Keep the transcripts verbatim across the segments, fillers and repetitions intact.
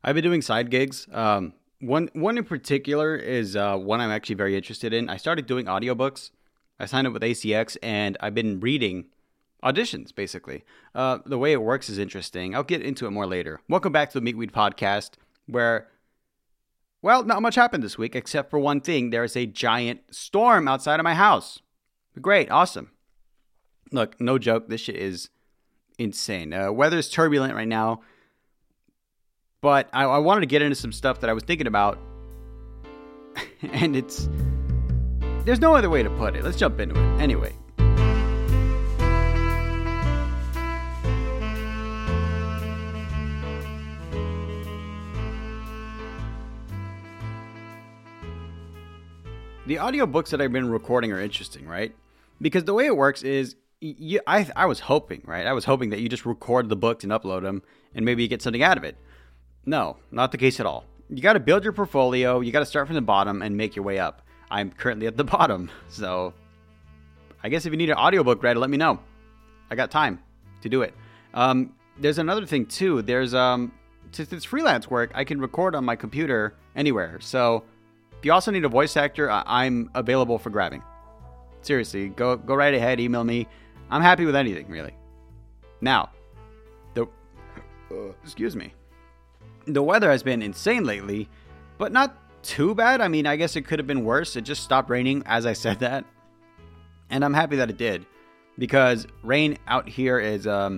I've been doing side gigs. Um, one one in particular is uh, one I'm actually very interested in. I started doing audiobooks. I signed up with A C X, and I've been reading auditions, basically. Uh, the way it works is interesting. I'll get into it more later. Welcome back to the Meatweed Podcast, where, well, not much happened this week, except for one thing. There's a giant storm outside of my house. Great, awesome. Look, no joke, this shit is insane. Uh, weather's turbulent right now. But I, I wanted to get into some stuff that I was thinking about. And it's... There's no other way to put it. Let's jump into it. Anyway. The audiobooks that I've been recording are interesting, right? Because the way it works is... You, I, I was hoping, right? I was hoping that you just record the books and upload them. And maybe you get something out of it. No, not the case at all. You got to build your portfolio. You got to start from the bottom and make your way up. I'm currently at the bottom, so I guess if you need an audiobook read, let me know. I got time to do it. Um, there's another thing too. There's um, since it's freelance work, I can record on my computer anywhere. So if you also need a voice actor, I'm available for grabbing. Seriously, go go right ahead. Email me. I'm happy with anything really. Now, the uh, excuse me. The weather has been insane lately, but not too bad. I mean, I guess it could have been worse. It just stopped raining as I said that. And I'm happy that it did. Because rain out here is, um,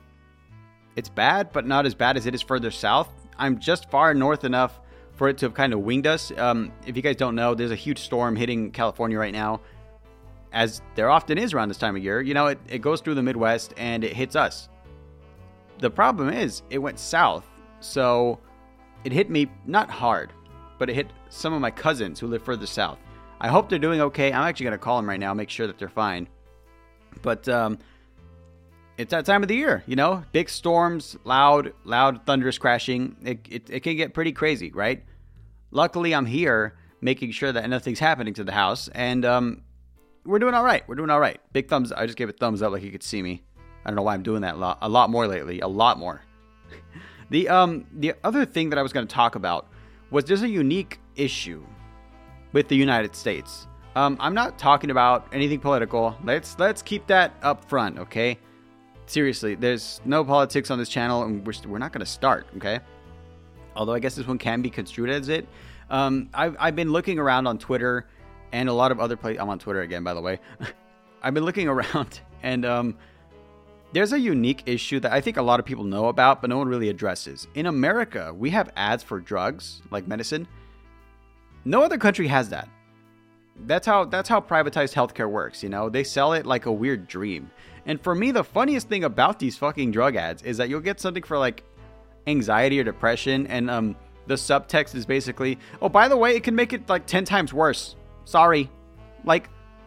it's bad, but not as bad as it is further south. I'm just far north enough for it to have kind of winged us. Um, if you guys don't know, there's a huge storm hitting California right now. As there often is around this time of year. You know, it, it goes through the Midwest and it hits us. The problem is, it went south. So it hit me, not hard, but it hit some of my cousins who live further south. I hope they're doing okay. I'm actually going to call them right now, make sure that they're fine. But um, it's that time of the year, you know, big storms, loud, loud, thunderous crashing. It, it, it can get pretty crazy, right? Luckily, I'm here making sure that nothing's happening to the house. And um, we're doing all right. We're doing all right. Big thumbs. I just gave a thumbs up like you could see me. I don't know why I'm doing that a lot, a lot more lately. A lot more. The um the other thing that I was going to talk about was there's a unique issue with the United States. Um, I'm not talking about anything political. Let's let's keep that up front, okay? Seriously, there's no politics on this channel, and we're we're not going to start, okay? Although I guess this one can be construed as it. Um, I've I've been looking around on Twitter and a lot of other places. I'm on Twitter again, by the way. I've been looking around and um. There's a unique issue that I think a lot of people know about, but no one really addresses. In America, we have ads for drugs, like medicine. No other country has that. That's how that's how privatized healthcare works, you know? They sell it like a weird dream. And for me, the funniest thing about these fucking drug ads is that you'll get something for like anxiety or depression, and um, the subtext is basically, oh, by the way, it can make it like ten times worse. Sorry. Like,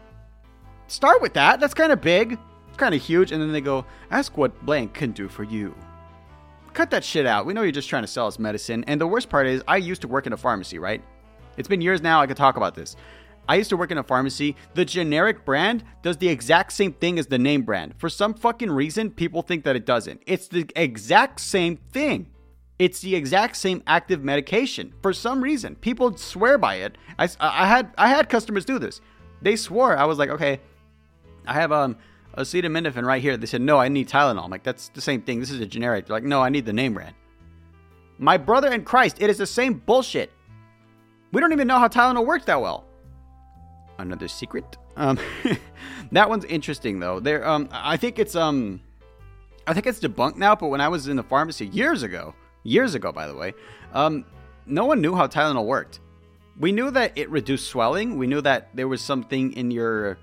start with that. That's kind of big. Kind of huge. And then they go, ask what blank can do for you. Cut that shit out. We know you're just trying to sell us medicine. And the worst part is, I used to work in a pharmacy, right? It's been years now. I could talk about this. I used to work in a pharmacy. The generic brand does the exact same thing as the name brand. For some fucking reason, people think that it doesn't. It's the exact same thing. It's the exact same active medication. For some reason, people swear by it. I, I had I had customers do this. They swore. I was like, okay, I have um. acetaminophen right here. They said, no, I need Tylenol. I'm like, that's the same thing. This is a generic. They're like, no, I need the name brand. My brother in Christ, it is the same bullshit. We don't even know how Tylenol works that well. Another secret. Um, that one's interesting though. There, um, I think it's um, I think it's debunked now. But when I was in the pharmacy years ago, years ago, by the way, um, no one knew how Tylenol worked. We knew that it reduced swelling. We knew that there was something in your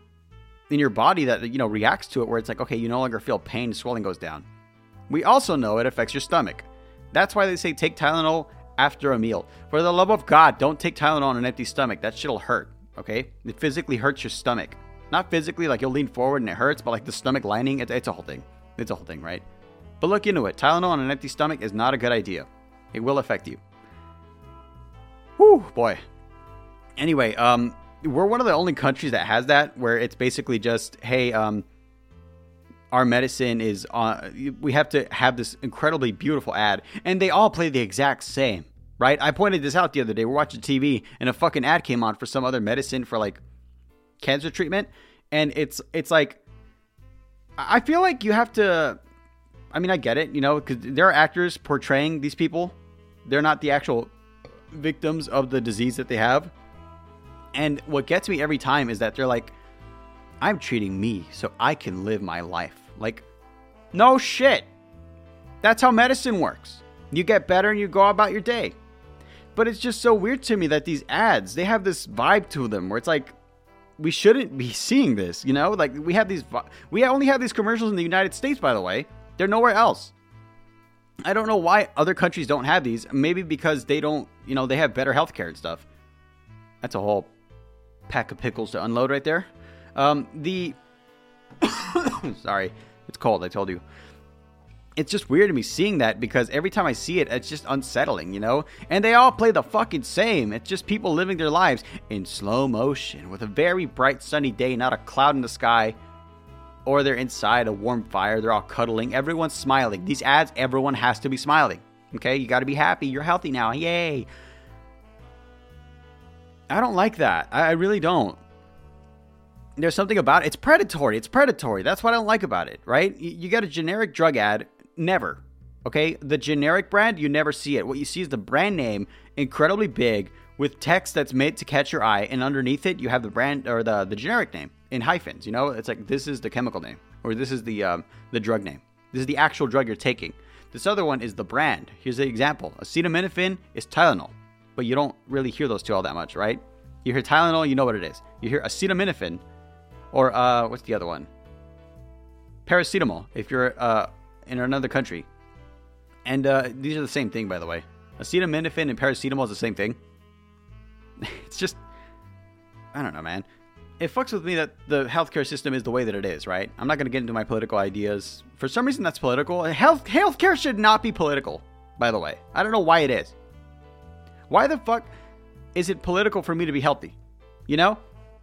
in your body that, you know, reacts to it where it's like, okay, you no longer feel pain, swelling goes down. We also know it affects your stomach. That's why they say take Tylenol after a meal. For the love of God, don't take Tylenol on an empty stomach. That shit'll hurt, okay? It physically hurts your stomach. Not physically, like you'll lean forward and it hurts, but like the stomach lining, it, it's a whole thing. It's a whole thing, right? But look into it. Tylenol on an empty stomach is not a good idea. It will affect you. Whew, boy. Anyway, um... we're one of the only countries that has that, where it's basically just, hey, um, our medicine is on, we have to have this incredibly beautiful ad, and they all play the exact same, right? I pointed this out the other day. We're watching T V, and a fucking ad came on for some other medicine for like cancer treatment, and it's it's like, I feel like you have to, I mean, I get it, you know, because there are actors portraying these people. They're not the actual victims of the disease that they have. And what gets me every time is that they're like, I'm treating me so I can live my life. Like, no shit. That's how medicine works. You get better and you go about your day. But it's just so weird to me that these ads, they have this vibe to them where it's like, we shouldn't be seeing this, you know? Like, we have these, we only have these commercials in the United States, by the way. They're nowhere else. I don't know why other countries don't have these. Maybe because they don't, you know, they have better healthcare and stuff. That's a whole pack of pickles to unload right there. Um, the, sorry, it's cold, I told you. It's just weird to me seeing that because every time I see it, it's just unsettling, you know? And they all play the fucking same. It's just people living their lives in slow motion with a very bright sunny day, not a cloud in the sky. Or they're inside a warm fire. They're all cuddling. Everyone's smiling. These ads, everyone has to be smiling. Okay? You got to be happy. You're healthy now. Yay. I don't like that. I really don't. There's something about it. It's predatory. It's predatory. That's what I don't like about it, right? You got a generic drug ad. Never. Okay? The generic brand, you never see it. What you see is the brand name, incredibly big, with text that's made to catch your eye. And underneath it, you have the brand or the, the generic name in hyphens. You know, it's like, this is the chemical name. Or this is the um, the drug name. This is the actual drug you're taking. This other one is the brand. Here's the example. Acetaminophen is Tylenol. But you don't really hear those two all that much, right? You hear Tylenol, you know what it is. You hear acetaminophen. Or, uh, what's the other one? Paracetamol, if you're uh, in another country. And uh, these are the same thing, by the way. Acetaminophen and paracetamol is the same thing. It's just, I don't know, man. It fucks with me that the healthcare system is the way that it is, right? I'm not going to get into my political ideas. For some reason, that's political. Health healthcare should not be political, by the way. I don't know why it is. Why the fuck is it political for me to be healthy? You know?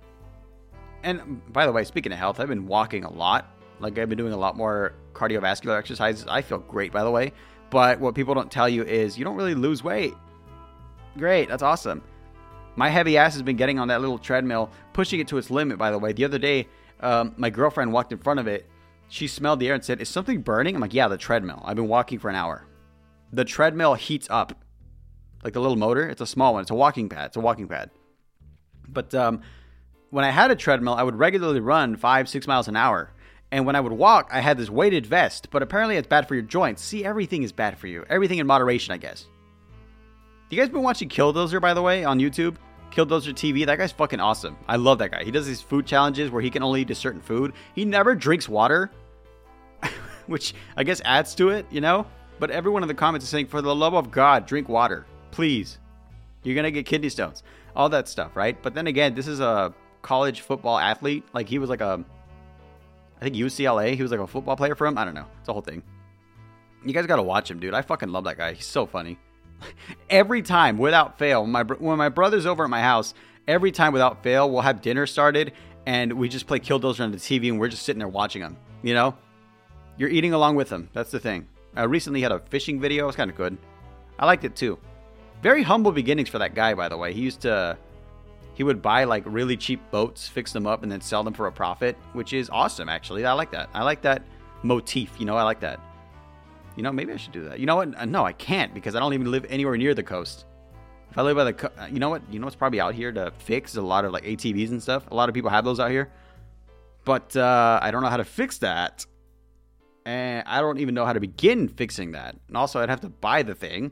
And by the way, speaking of health, I've been walking a lot. Like, I've been doing a lot more cardiovascular exercises. I feel great, by the way. But what people don't tell you is you don't really lose weight. Great. That's awesome. My heavy ass has been getting on that little treadmill, pushing it to its limit, by the way. The other day, um, my girlfriend walked in front of it. She smelled the air and said, is something burning? I'm like, yeah, the treadmill. I've been walking for an hour. The treadmill heats up. Like the little motor. It's a small one. It's a walking pad. It's a walking pad. But um, when I had a treadmill, I would regularly run five, six miles an hour. And when I would walk, I had this weighted vest. But apparently it's bad for your joints. See, everything is bad for you. Everything in moderation, I guess. You guys been watching Killdozer, by the way, on YouTube? Killdozer T V. That guy's fucking awesome. I love that guy. He does these food challenges where he can only eat a certain food. He never drinks water, which I guess adds to it, you know? But everyone in the comments is saying, for the love of God, drink water. Please. You're going to get kidney stones. All that stuff, right? But then again, this is a college football athlete. Like, he was like a, I think U C L A. He was like a football player for him. I don't know. It's a whole thing. You guys got to watch him, dude. I fucking love that guy. He's so funny. Every time, without fail, when my, when my brother's over at my house, every time without fail, we'll have dinner started, and we just play Killdozer on the T V, and we're just sitting there watching him, you know? You're eating along with him. That's the thing. I recently had a fishing video. It was kind of good. I liked it, too. Very humble beginnings for that guy, by the way. He used to... He would buy, like, really cheap boats, fix them up, and then sell them for a profit, which is awesome, actually. I like that. I like that motif, you know? I like that. You know, maybe I should do that. You know what? No, I can't because I don't even live anywhere near the coast. If I live by the co- you know what? You know what's probably out here to fix a lot of like A T Vs and stuff. A lot of people have those out here. But uh, I don't know how to fix that. And I don't even know how to begin fixing that. And also, I'd have to buy the thing.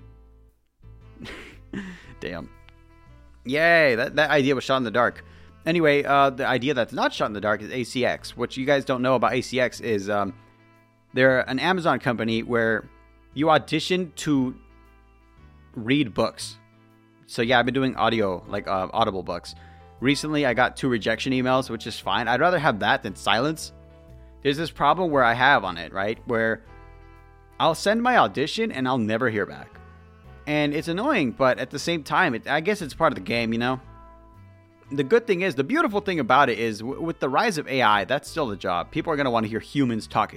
Damn. Yay, that, that idea was shot in the dark. Anyway, uh, the idea that's not shot in the dark is A C X. What you guys don't know about A C X is... Um, They're an Amazon company where you audition to read books. So yeah, I've been doing audio, like uh, Audible books. Recently, I got two rejection emails, which is fine. I'd rather have that than silence. There's this problem where I have on it, right? Where I'll send my audition and I'll never hear back. And it's annoying, but at the same time, it, I guess it's part of the game, you know? The good thing is, the beautiful thing about it is, w- with the rise of A I, that's still the job. People are going to want to hear humans talking.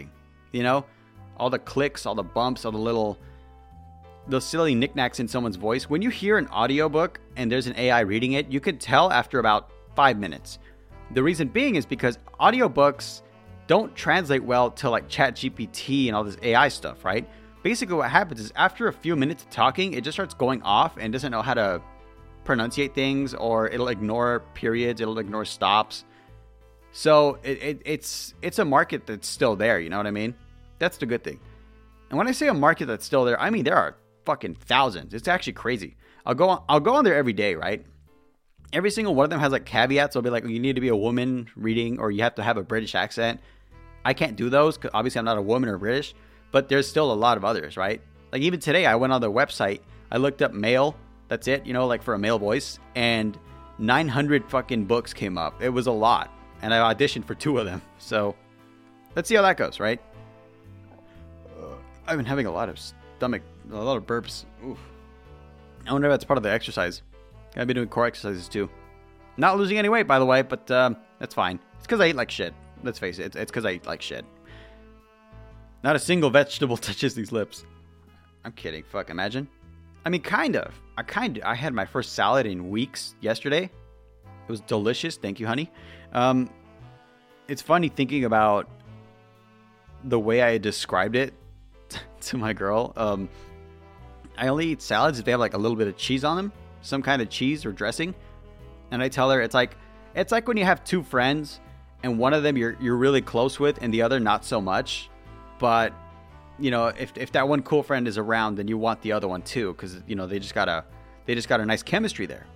You know, all the clicks, all the bumps, all the little, those silly knickknacks in someone's voice. When you hear an audiobook and there's an A I reading it, you can tell after about five minutes. The reason being is because audiobooks don't translate well to like ChatGPT and all this A I stuff, right? Basically what happens is after a few minutes of talking, it just starts going off and doesn't know how to pronunciate things, or it'll ignore periods, it'll ignore stops. So it, it, it's it's a market that's still there, you know what I mean? That's the good thing. And when I say a market that's still there, I mean there are fucking thousands. It's actually crazy. I'll go on, I'll go on there every day, right? Every single one of them has like caveats. They'll be like, you need to be a woman reading, or you have to have a British accent. I can't do those because obviously I'm not a woman or British, but there's still a lot of others, right? Like even today I went on their website, I looked up male, that's it, you know, like for a male voice, and nine hundred fucking books came up. It was a lot. And I auditioned for two of them. So let's see how that goes, right? Uh, I've been having a lot of stomach, a lot of burps. Oof. I wonder if that's part of the exercise. I've been doing core exercises too. Not losing any weight, by the way, but um, that's fine. It's because I eat like shit. Let's face it. It's because I eat like shit. Not a single vegetable touches these lips. I'm kidding. Fuck, imagine. I mean, kind of. I kind of. I had my first salad in weeks yesterday. It was delicious. Thank you, honey. Um, it's funny thinking about the way I described it to my girl. Um, I only eat salads if they have like a little bit of cheese on them. Some kind of cheese or dressing. And I tell her it's like it's like when you have two friends and one of them you're you're really close with and the other not so much. But you know, if if that one cool friend is around, then you want the other one too, because you know they just got a they just got a nice chemistry there.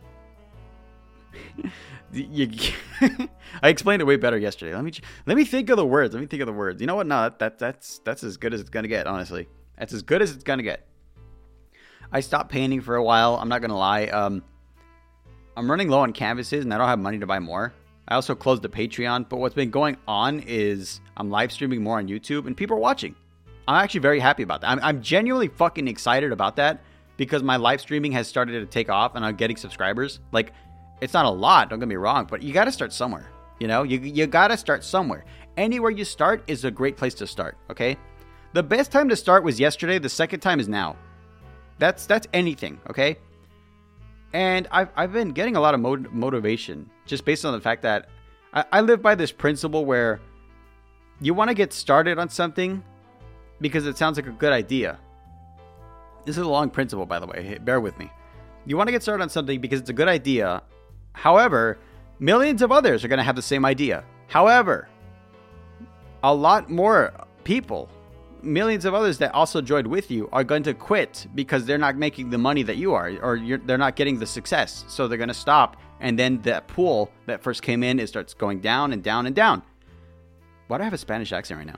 you, I explained it way better yesterday. Let me let me think of the words. Let me think of the words. You know what? No, that, that that's that's as good as it's gonna get. Honestly, that's as good as it's gonna get. I stopped painting for a while. I'm not going to lie. Um, I'm running low on canvases and I don't have money to buy more. I also closed the Patreon. But what's been going on is I'm live streaming more on YouTube and people are watching. I'm actually very happy about that. I'm, I'm genuinely fucking excited about that because my live streaming has started to take off and I'm getting subscribers. Like, it's not a lot, don't get me wrong, but you got to start somewhere. You know, you, you got to start somewhere. Anywhere you start is a great place to start, okay? The best time to start was yesterday. The second time is now. That's that's anything, okay? And I've, I've been getting a lot of mod- motivation just based on the fact that I, I live by this principle where you want to get started on something because it sounds like a good idea. This is a long principle, by the way. Hey, bear with me. You want to get started on something because it's a good idea. However, millions of others are going to have the same idea. However, a lot more people, millions of others that also joined with you are going to quit because they're not making the money that you are, or you're, they're not getting the success. So they're going to stop. And then that pool that first came in, it starts going down and down and down. Why do I have a Spanish accent right now?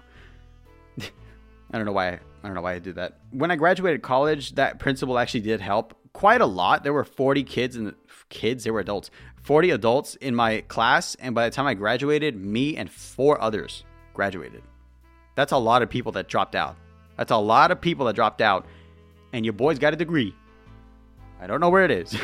I don't know why. I, I don't know why I did that. When I graduated college, that principle actually did help quite a lot. There were forty kids and kids. They were adults. forty adults in my class. And by the time I graduated, me and four others graduated. That's a lot of people that dropped out. That's a lot of people that dropped out. And your boy's got a degree. I don't know where it is.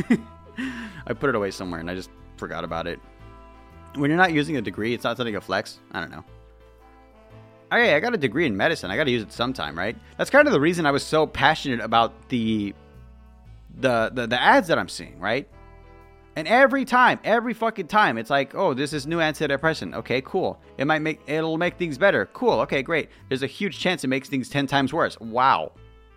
I put it away somewhere and I just forgot about it. When you're not using a degree, it's not something to flex. I don't know. Okay, I got a degree in medicine. I got to use it sometime, right? That's kind of the reason I was so passionate about the, the, the, the ads that I'm seeing, right? And every time, every fucking time, it's like, oh, this is new antidepressant. Okay, cool. It might make, it'll make things better. Cool. Okay, great. There's a huge chance it makes things ten times worse. Wow.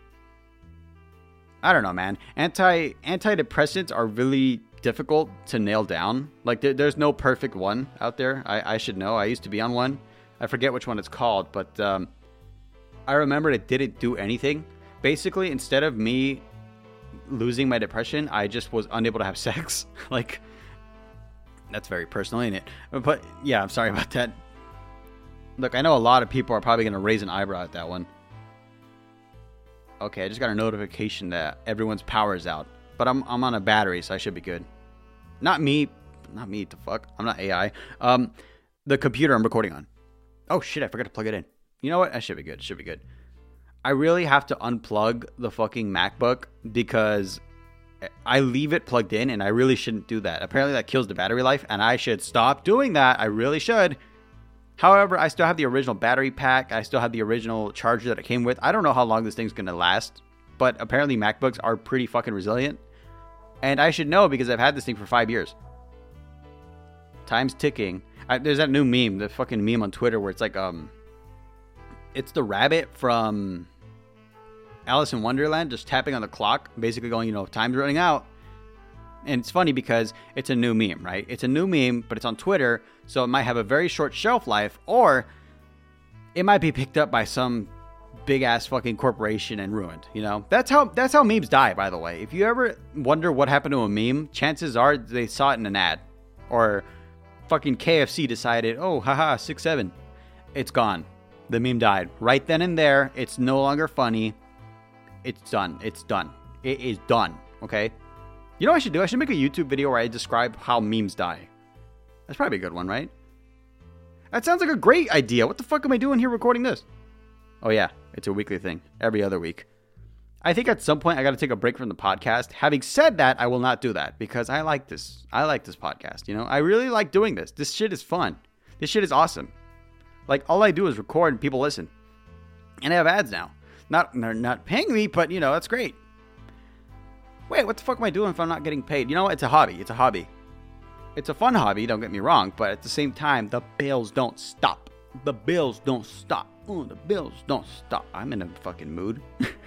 I don't know, man. Anti antidepressants are really difficult to nail down. Like, there, there's no perfect one out there. I, I should know. I used to be on one. I forget which one it's called, but um, I remember it didn't do anything. Basically, instead of me losing my depression, I just was unable to have sex. Like, that's very personal, ain't it? But yeah, I'm sorry about that. Look, I know a lot of people are probably going to raise an eyebrow at that one. Okay, I just got a notification that everyone's power is out. But I'm I'm on a battery, so I should be good. Not me. Not me, the fuck. I'm not A I. Um, the computer I'm recording on. Oh shit, I forgot to plug it in. You know what? I should be good. Should be good. I really have to unplug the fucking MacBook because I leave it plugged in and I really shouldn't do that. Apparently that kills the battery life and I should stop doing that. I really should. However, I still have the original battery pack. I still have the original charger that it came with. I don't know how long this thing's going to last, but apparently MacBooks are pretty fucking resilient. And I should know because I've had this thing for five years. Time's ticking. I, there's that new meme, the fucking meme on Twitter where it's like, um, it's the rabbit from Alice in Wonderland just tapping on the clock, basically going, you know, time's running out. And it's funny because it's a new meme, right? It's a new meme, but it's on Twitter, so it might have a very short shelf life, or it might be picked up by some big ass fucking corporation and ruined, you know? That's how that's how memes die, by the way. If you ever wonder what happened to a meme, chances are they saw it in an ad. Or fucking K F C decided, oh, haha, six seven. It's gone. The meme died. Right then and there, it's no longer funny. It's done. It's done. It is done, okay? You know what I should do? I should make a YouTube video where I describe how memes die. That's probably a good one, right? That sounds like a great idea. What the fuck am I doing here recording this? Oh yeah, it's a weekly thing. Every other week. I think at some point I got to take a break from the podcast. Having said that, I will not do that because I like this. I like this podcast, you know? I really like doing this. This shit is fun. This shit is awesome. Like, all I do is record and people listen. And I have ads now. Not, they're not paying me, but, you know, that's great. Wait, what the fuck am I doing if I'm not getting paid? You know what? It's a hobby. It's a hobby. It's a fun hobby, don't get me wrong. But at the same time, the bills don't stop. The bills don't stop. Oh, the bills don't stop. I'm in a fucking mood.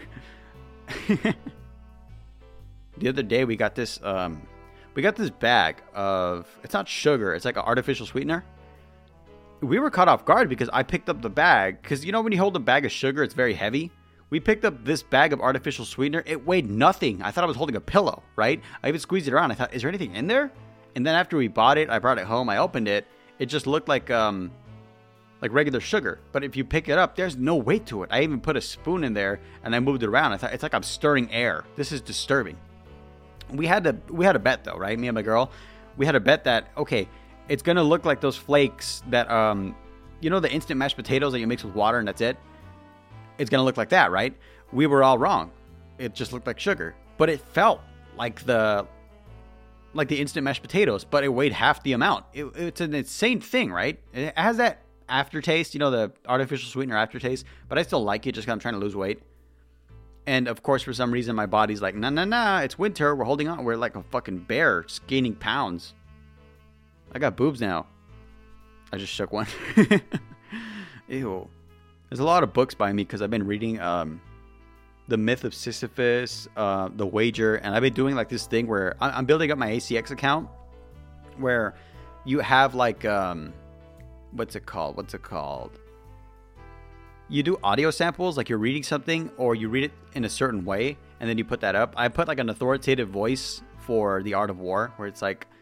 The other day, we got this, um, we got this bag of, it's not sugar. It's like an artificial sweetener. We were caught off guard because I picked up the bag. Because, you know, when you hold a bag of sugar, it's very heavy. We picked up this bag of artificial sweetener. It weighed nothing. I thought I was holding a pillow, right? I even squeezed it around. I thought, is there anything in there? And then after we bought it, I brought it home. I opened it. It just looked like um, like regular sugar. But if you pick it up, there's no weight to it. I even put a spoon in there and I moved it around. I thought, it's like I'm stirring air. This is disturbing. We had to we had a bet though, right? Me and my girl. We had a bet that, okay, it's going to look like those flakes that, um, you know, the instant mashed potatoes that you mix with water and that's it? It's going to look like that, right? We were all wrong. It just looked like sugar. But it felt like the like the instant mashed potatoes, but it weighed half the amount. It, it's an insane thing, right? It has that aftertaste, you know, the artificial sweetener aftertaste, but I still like it just because I'm trying to lose weight. And, of course, for some reason, my body's like, nah, nah, nah, it's winter. We're holding on. We're like a fucking bear gaining pounds. I got boobs now. I just shook one. Ew. There's a lot of books by me because I've been reading um, The Myth of Sisyphus, uh, The Wager, and I've been doing like this thing where I'm building up my A C X account where you have like, um, what's it called? What's it called? You do audio samples, like you're reading something or you read it in a certain way and then you put that up. I put like an authoritative voice for The Art of War where it's like,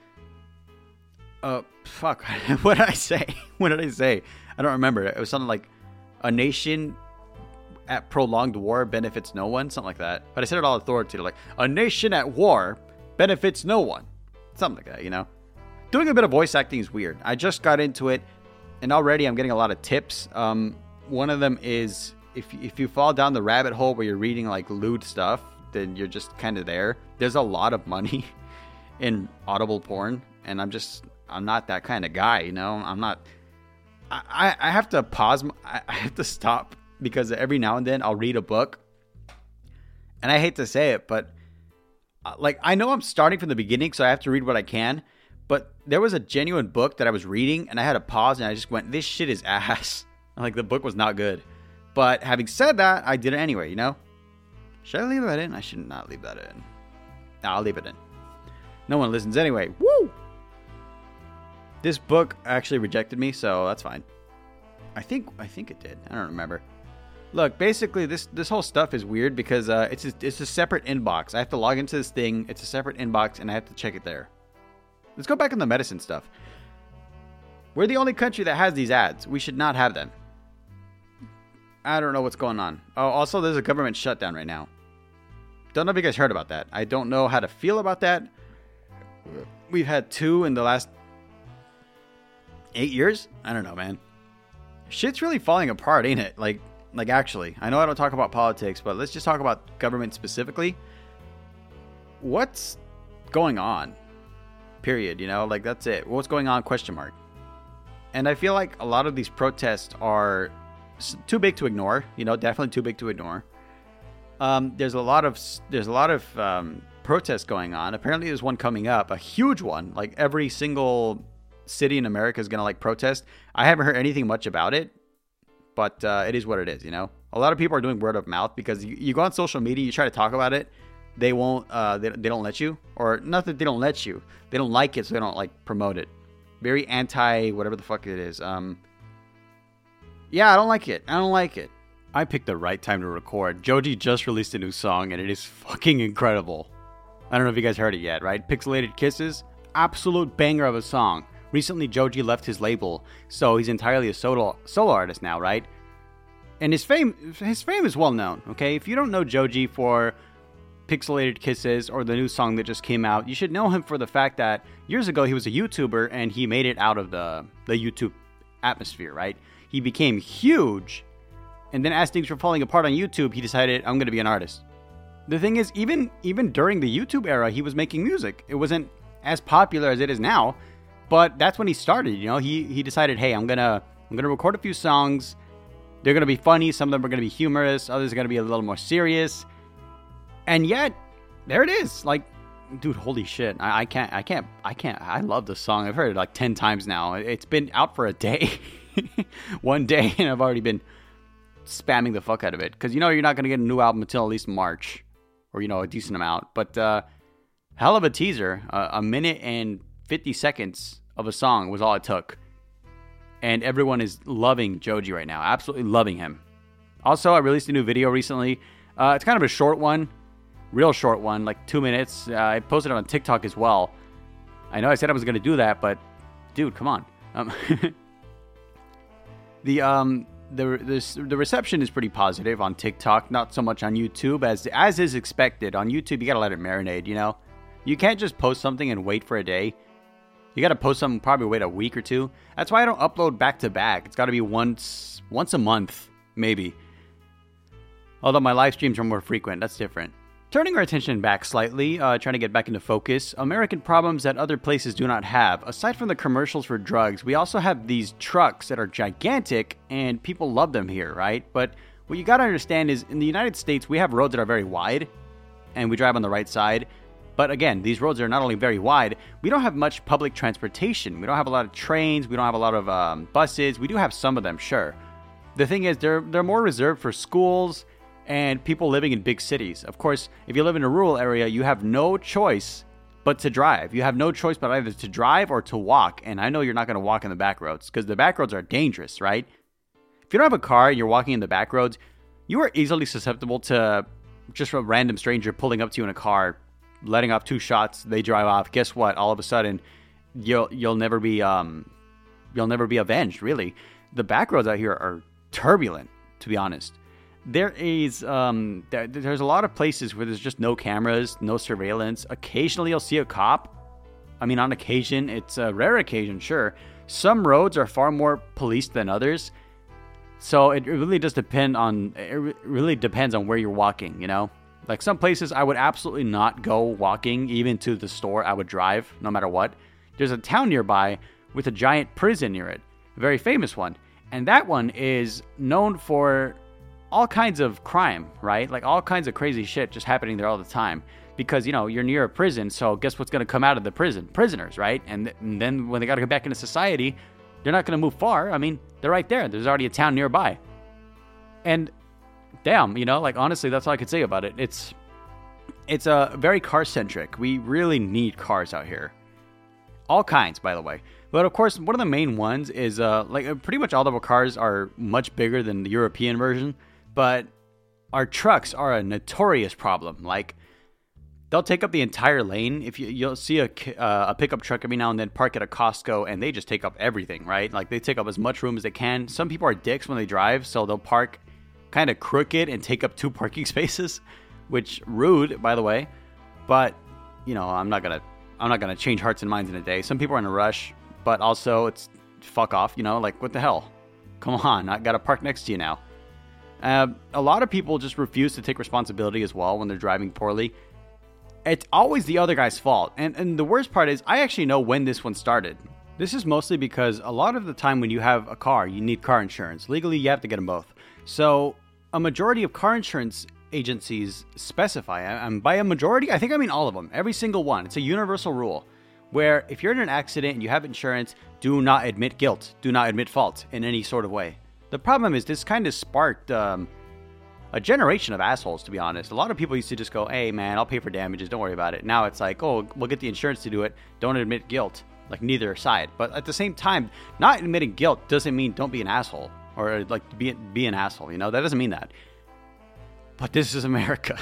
uh, fuck, what did I say? What did I say? I don't remember. It was something like, a nation at prolonged war benefits no one, something like that. But I said it all authoritative, like, a nation at war benefits no one. Something like that, you know? Doing a bit of voice acting is weird. I just got into it, and already I'm getting a lot of tips. Um, one of them is, if, if you fall down the rabbit hole where you're reading, like, lewd stuff, then you're just kind of there. There's a lot of money in Audible porn, and I'm just, I'm not that kind of guy, you know? I'm not... I, I have to pause. I have to stop because every now and then I'll read a book. And I hate to say it, but like I know I'm starting from the beginning, so I have to read what I can. But there was a genuine book that I was reading and I had to pause and I just went, this shit is ass. Like the book was not good. But having said that, I did it anyway, you know? Should I leave that in? I should not leave that in. No, I'll leave it in. No one listens anyway. Woo! This book actually rejected me, so that's fine. I think I think it did. I don't remember. Look, basically, this this whole stuff is weird because uh, it's a, it's a separate inbox. I have to log into this thing. It's a separate inbox, and I have to check it there. Let's go back on the medicine stuff. We're the only country that has these ads. We should not have them. I don't know what's going on. Oh, also, there's a government shutdown right now. Don't know if you guys heard about that. I don't know how to feel about that. We've had two in the last eight years? I don't know, man. Shit's really falling apart, ain't it? Like, like actually. I know I don't talk about politics, but let's just talk about government specifically. What's going on? Period, you know? Like, that's it. What's going on? Question mark. And I feel like a lot of these protests are too big to ignore. You know, definitely too big to ignore. Um, there's a lot of there's a lot of um, protests going on. Apparently, there's one coming up, a huge one. Like every single city in America is gonna like protest. I haven't heard anything much about it, but uh, it is what it is. You know, a lot of people are doing word of mouth because you, you go on social media, you try to talk about it, they won't. Uh, they they don't let you, or not that they don't let you. They don't like it, so they don't like promote it. Very anti whatever the fuck it is. Um, yeah, I don't like it. I don't like it. I picked the right time to record. Joji just released a new song, and it is fucking incredible. I don't know if you guys heard it yet, right? Pixelated Kisses, absolute banger of a song. Recently, Joji left his label, so he's entirely a solo solo artist now, right? And his fame, his fame is well known. Okay, if you don't know Joji for Pixelated Kisses or the new song that just came out, you should know him for the fact that years ago he was a YouTuber and he made it out of the the YouTube atmosphere, right? He became huge. And then as things were falling apart on YouTube, he decided, I'm going to be an artist. The thing is, even even during the YouTube era, he was making music. It wasn't as popular as it is now, but that's when he started, you know? He he decided, hey, I'm going to I'm going to record a few songs. They're going to be funny. Some of them are going to be humorous. Others are going to be a little more serious. And yet, there it is. Like, dude, holy shit. I, I can't, I can't, I can't. I love this song. I've heard it like ten times now. It's been out for a day. One day, and I've already been spamming the fuck out of it, because you know you're not going to get a new album until at least March, or you know a decent amount. But uh hell of a teaser. Uh, a minute and fifty seconds of a song was all it took, and everyone is loving Joji right now, absolutely loving him. Also, I released a new video recently. Uh it's kind of a short one, real short one, like two minutes. uh, I posted it on TikTok as well. I know I said I was going to do that, but dude, come on. um the um The, the the reception is pretty positive on TikTok, not so much on YouTube, as as is expected. On YouTube, you gotta let it marinate, you know? You can't just post something and wait for a day. You gotta post something, probably wait a week or two. That's why I don't upload back to back. It's gotta be once once a month, maybe. Although my live streams are more frequent, that's different. Turning our attention back slightly, uh, trying to get back into focus, American problems that other places do not have. Aside from the commercials for drugs, we also have these trucks that are gigantic, and people love them here, right? But what you gotta understand is, in the United States, we have roads that are very wide, and we drive on the right side. But again, these roads are not only very wide, we don't have much public transportation. We don't have a lot of trains, we don't have a lot of um, buses. We do have some of them, sure. The thing is, they're they're more reserved for schools and people living in big cities. Of course, if you live in a rural area, you have no choice but to drive. You have no choice but either to drive or to walk. And I know you're not going to walk in the back roads, because the back roads are dangerous, right? If you don't have a car and you're walking in the back roads, you are easily susceptible to just a random stranger pulling up to you in a car, letting off two shots, they drive off. Guess what? All of a sudden, you'll you'll never be um you'll never be avenged, really. The back roads out here are turbulent, to be honest. There is, um, there, there's a lot of places where there's just no cameras, no surveillance. Occasionally you'll see a cop. I mean, on occasion, it's a rare occasion, sure. Some roads are far more policed than others. So it really does depend on, it really depends on where you're walking, you know? Like some places I would absolutely not go walking, even to the store. I would drive no matter what. There's a town nearby with a giant prison near it, a very famous one. And that one is known for all kinds of crime, right? Like all kinds of crazy shit just happening there all the time. Because, you know, you're near a prison, so guess what's going to come out of the prison? Prisoners, right? And, th- and then when they got to go back into society, they're not going to move far. I mean, they're right there. There's already a town nearby. And damn, you know, like honestly, that's all I could say about it. It's it's a uh, very car-centric. We really need cars out here. All kinds, by the way. But of course, one of the main ones is uh, like pretty much all of our cars are much bigger than the European version. But our trucks are a notorious problem. Like, they'll take up the entire lane. If you, you'll see a, uh, a pickup truck every now and then park at a Costco, and they just take up everything, right? Like, they take up as much room as they can. Some people are dicks when they drive, so they'll park kind of crooked and take up two parking spaces, which rude, by the way. But, you know, I'm not gonna, I'm not gonna change hearts and minds in a day. Some people are in a rush, but also it's fuck off, you know? Like, what the hell? Come on, I gotta park next to you now. Uh, a lot of people just refuse to take responsibility as well when they're driving poorly. It's always the other guy's fault. And and the worst part is, I actually know when this one started. This is mostly because a lot of the time when you have a car, you need car insurance. Legally, you have to get them both. So a majority of car insurance agencies specify, and by a majority, I think I mean all of them, every single one. It's a universal rule where if you're in an accident and you have insurance, do not admit guilt, do not admit fault in any sort of way. The problem is this kind of sparked um, a generation of assholes, to be honest. A lot of people used to just go, hey man, I'll pay for damages, don't worry about it. Now it's like, oh, we'll get the insurance to do it, don't admit guilt, like neither side. But at the same time, not admitting guilt doesn't mean don't be an asshole, or like be, be an asshole, you know? That doesn't mean that. But this is America.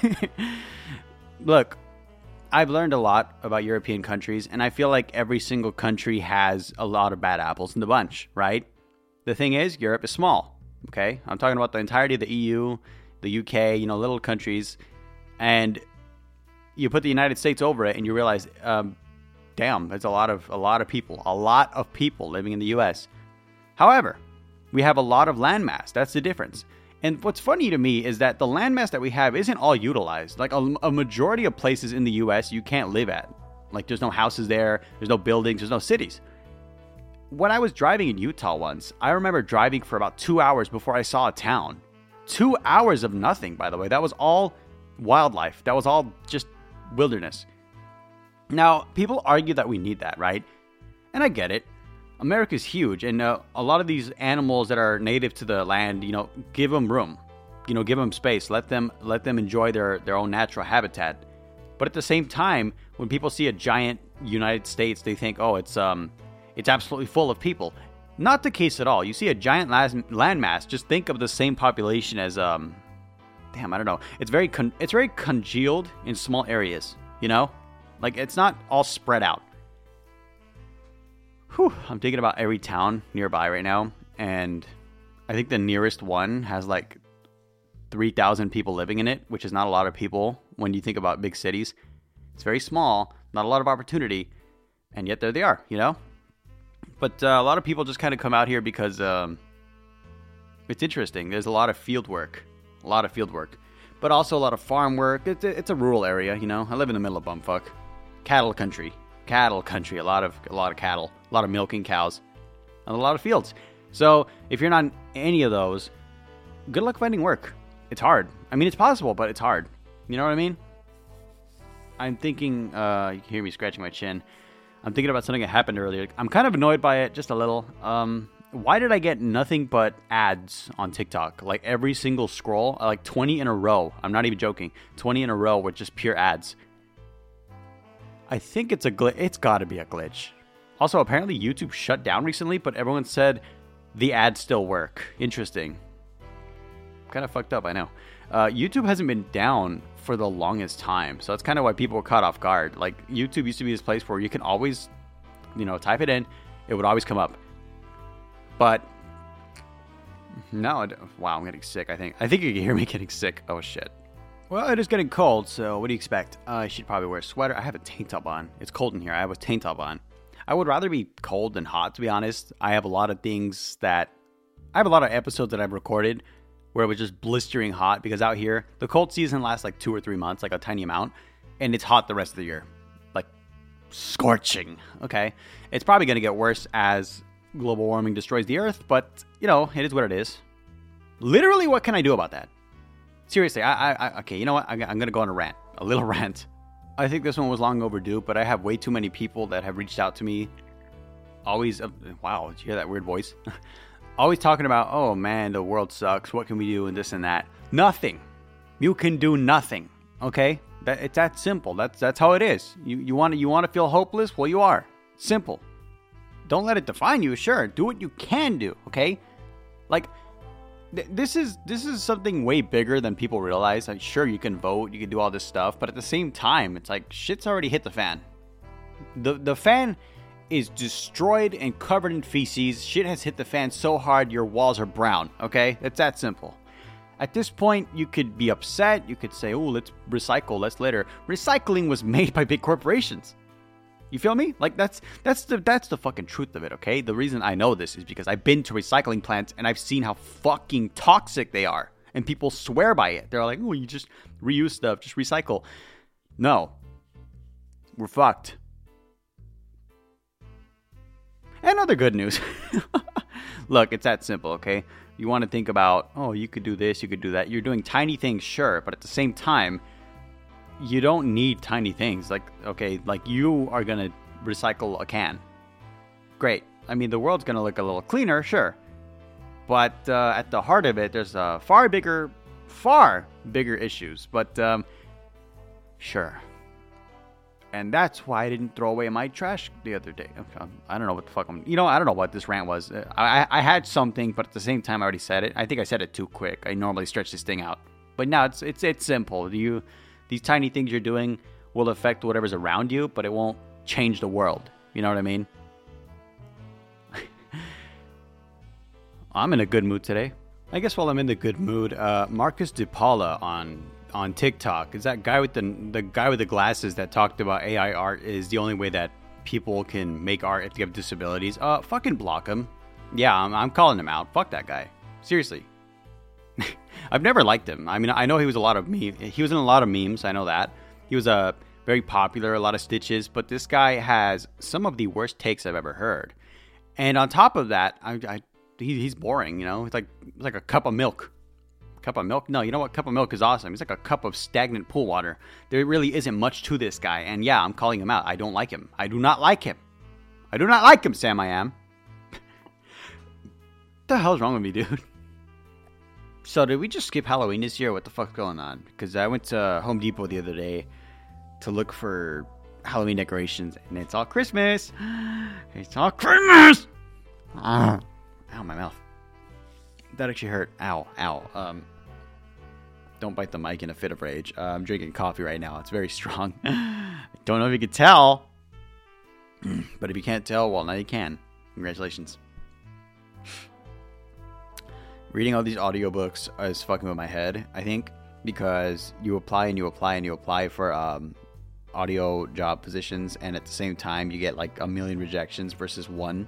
Look, I've learned a lot about European countries, and I feel like every single country has a lot of bad apples in the bunch, right? The thing is, Europe is small, okay? I'm talking about the entirety of the E U, the U K, you know, little countries, and you put the United States over it, and you realize, um, damn, there's a lot of a lot of people, a lot of people living in the U S. However, we have a lot of landmass. That's the difference. And what's funny to me is that the landmass that we have isn't all utilized. Like a, a majority of places in the U S you can't live at. Like there's no houses there, there's no buildings, there's no cities. When I was driving in Utah once, I remember driving for about two hours before I saw a town. Two hours of nothing, by the way. That was all wildlife. That was all just wilderness. Now, people argue that we need that, right? And I get it. America's huge, and uh, a lot of these animals that are native to the land, you know, give them room, you know, give them space, let them let them enjoy their, their own natural habitat. But at the same time, when people see a giant United States, they think, oh, it's um, it's absolutely full of people. Not the case at all. You see a giant landmass, just think of the same population as um, damn, I don't know. It's very con- it's very congealed in small areas, you know, like it's not all spread out. Whew, I'm thinking about every town nearby right now, and I think the nearest one has like three thousand people living in it, which is not a lot of people when you think about big cities. It's very small, not a lot of opportunity, and yet there they are, you know? But uh, a lot of people just kind of come out here because um, it's interesting. There's a lot of field work, a lot of field work, but also a lot of farm work. It's a, it's a rural area, you know? I live in the middle of bumfuck. Cattle country. Cattle country, a lot of a lot of cattle, a lot of milking cows, and a lot of fields. So if you're not in any of those, good luck finding work. It's hard. I mean, it's possible, but it's hard. You know what I mean? I'm thinking, uh, you can hear me scratching my chin. I'm thinking about something that happened earlier. I'm kind of annoyed by it, just a little. Um, why did I get nothing but ads on TikTok? Like every single scroll, like twenty in a row. I'm not even joking. twenty in a row with just pure ads. I think it's a glitch. It's got to be a glitch. Also, apparently YouTube shut down recently, but everyone said the ads still work. Interesting. Kind of fucked up, I know. Uh, YouTube hasn't been down for the longest time, so that's kind of why people were caught off guard. Like, YouTube used to be this place where you can always, you know, type it in. It would always come up. But no, it, wow, I'm getting sick, I think. I think you can hear me getting sick. Oh, shit. Well, it is getting cold, so what do you expect? Uh, I should probably wear a sweater. I have a tank top on. It's cold in here. I have a tank top on. I would rather be cold than hot, to be honest. I have a lot of things that... I have a lot of episodes that I've recorded where it was just blistering hot, because out here, the cold season lasts like two or three months, like a tiny amount, and it's hot the rest of the year. Like, scorching, okay? It's probably going to get worse as global warming destroys the Earth, but, you know, it is what it is. Literally, what can I do about that? Seriously, I, I, okay, you know what? I'm, I'm going to go on a rant. A little rant. I think this one was long overdue, but I have way too many people that have reached out to me. Always, uh, wow, did you hear that weird voice? Always talking about, oh man, the world sucks. What can we do? And this and that. Nothing. You can do nothing. Okay? That, it's that simple. That's that's how it is. You you want to you want to feel hopeless? Well, you are. Simple. Don't let it define you. Sure, do what you can do. Okay? Like, th- this is this is something way bigger than people realize. Like, sure, you can vote, you can do all this stuff, but at the same time, it's like shit's already hit the fan. The the fan is destroyed and covered in feces. Shit has hit the fan so hard your walls are brown, okay? It's that simple. At this point, you could be upset. You could say, oh, let's recycle, let's litter. Recycling was made by big corporations. You feel me? Like, that's that's the that's the fucking truth of it, okay? The reason I know this is because I've been to recycling plants and I've seen how fucking toxic they are. And people swear by it. They're like, oh, you just reuse stuff, just recycle. No. We're fucked. And other good news. Look, it's that simple, okay? You want to think about, oh, you could do this, you could do that. You're doing tiny things, sure, but at the same time, you don't need tiny things. Like, okay, like you are going to recycle a can. Great. I mean, the world's going to look a little cleaner, sure. But uh, at the heart of it, there's uh, far bigger, far bigger issues. But, um, sure. And that's why I didn't throw away my trash the other day. I don't know what the fuck I'm... You know, I don't know what this rant was. I, I had something, but at the same time, I already said it. I think I said it too quick. I normally stretch this thing out. But now it's it's it's simple. You, these tiny things you're doing will affect whatever's around you, but it won't change the world. You know what I mean? I'm in a good mood today. I guess while I'm in the good mood, uh, Marcus DePaula on... on TikTok is that guy with the the guy with the glasses that talked about A I art is the only way that people can make art if they have disabilities. Uh, fucking block him. Yeah, I'm, I'm calling him out. Fuck that guy. Seriously. I've never liked him. I mean, I know he was a lot of me. He was in a lot of memes. I know that he was a uh, very popular, a lot of stitches. But this guy has some of the worst takes I've ever heard. And on top of that, I, I he, he's boring. You know, it's like it's like a cup of milk. Cup of milk? No, you know what? Cup of milk is awesome. It's like a cup of stagnant pool water. There really isn't much to this guy. And yeah, I'm calling him out. I don't like him. I do not like him. I do not like him, Sam I am. What the hell's wrong with me, dude? So did we just skip Halloween this year? What the fuck's going on? Because I went to Home Depot the other day to look for Halloween decorations. And it's all Christmas. It's all Christmas. Oh, ow, my mouth. That actually hurt. Ow, ow. Um, don't bite the mic in a fit of rage. Uh, I'm drinking coffee right now. It's very strong. Don't know if you can tell. But if you can't tell, well, now you can. Congratulations. Reading all these audiobooks is fucking with my head, I think. Because you apply and you apply and you apply for um, audio job positions. And at the same time, you get like a million rejections versus one.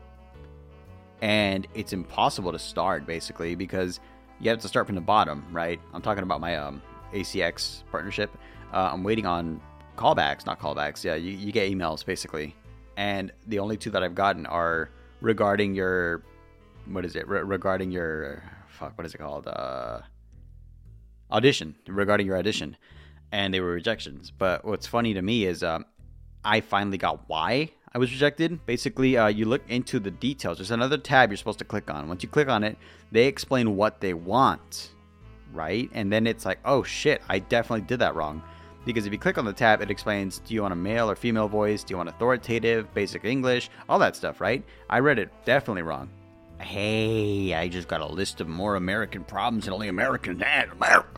And it's impossible to start, basically, because you have to start from the bottom, right? I'm talking about my um, A C X partnership. Uh, I'm waiting on callbacks, not callbacks. Yeah, you, you get emails, basically. And the only two that I've gotten are regarding your, what is it? Re- regarding your, fuck, what is it called? Uh, audition. Regarding your audition. And they were rejections. But what's funny to me is um, I finally got why I was rejected. Basically, uh, you look into the details. There's another tab you're supposed to click on. Once you click on it, they explain what they want, right? And then it's like, oh shit, I definitely did that wrong. Because if you click on the tab, it explains, do you want a male or female voice? Do you want authoritative, basic English? All that stuff, right? I read it definitely wrong. Hey, I just got a list of more American problems than only Americans had. America.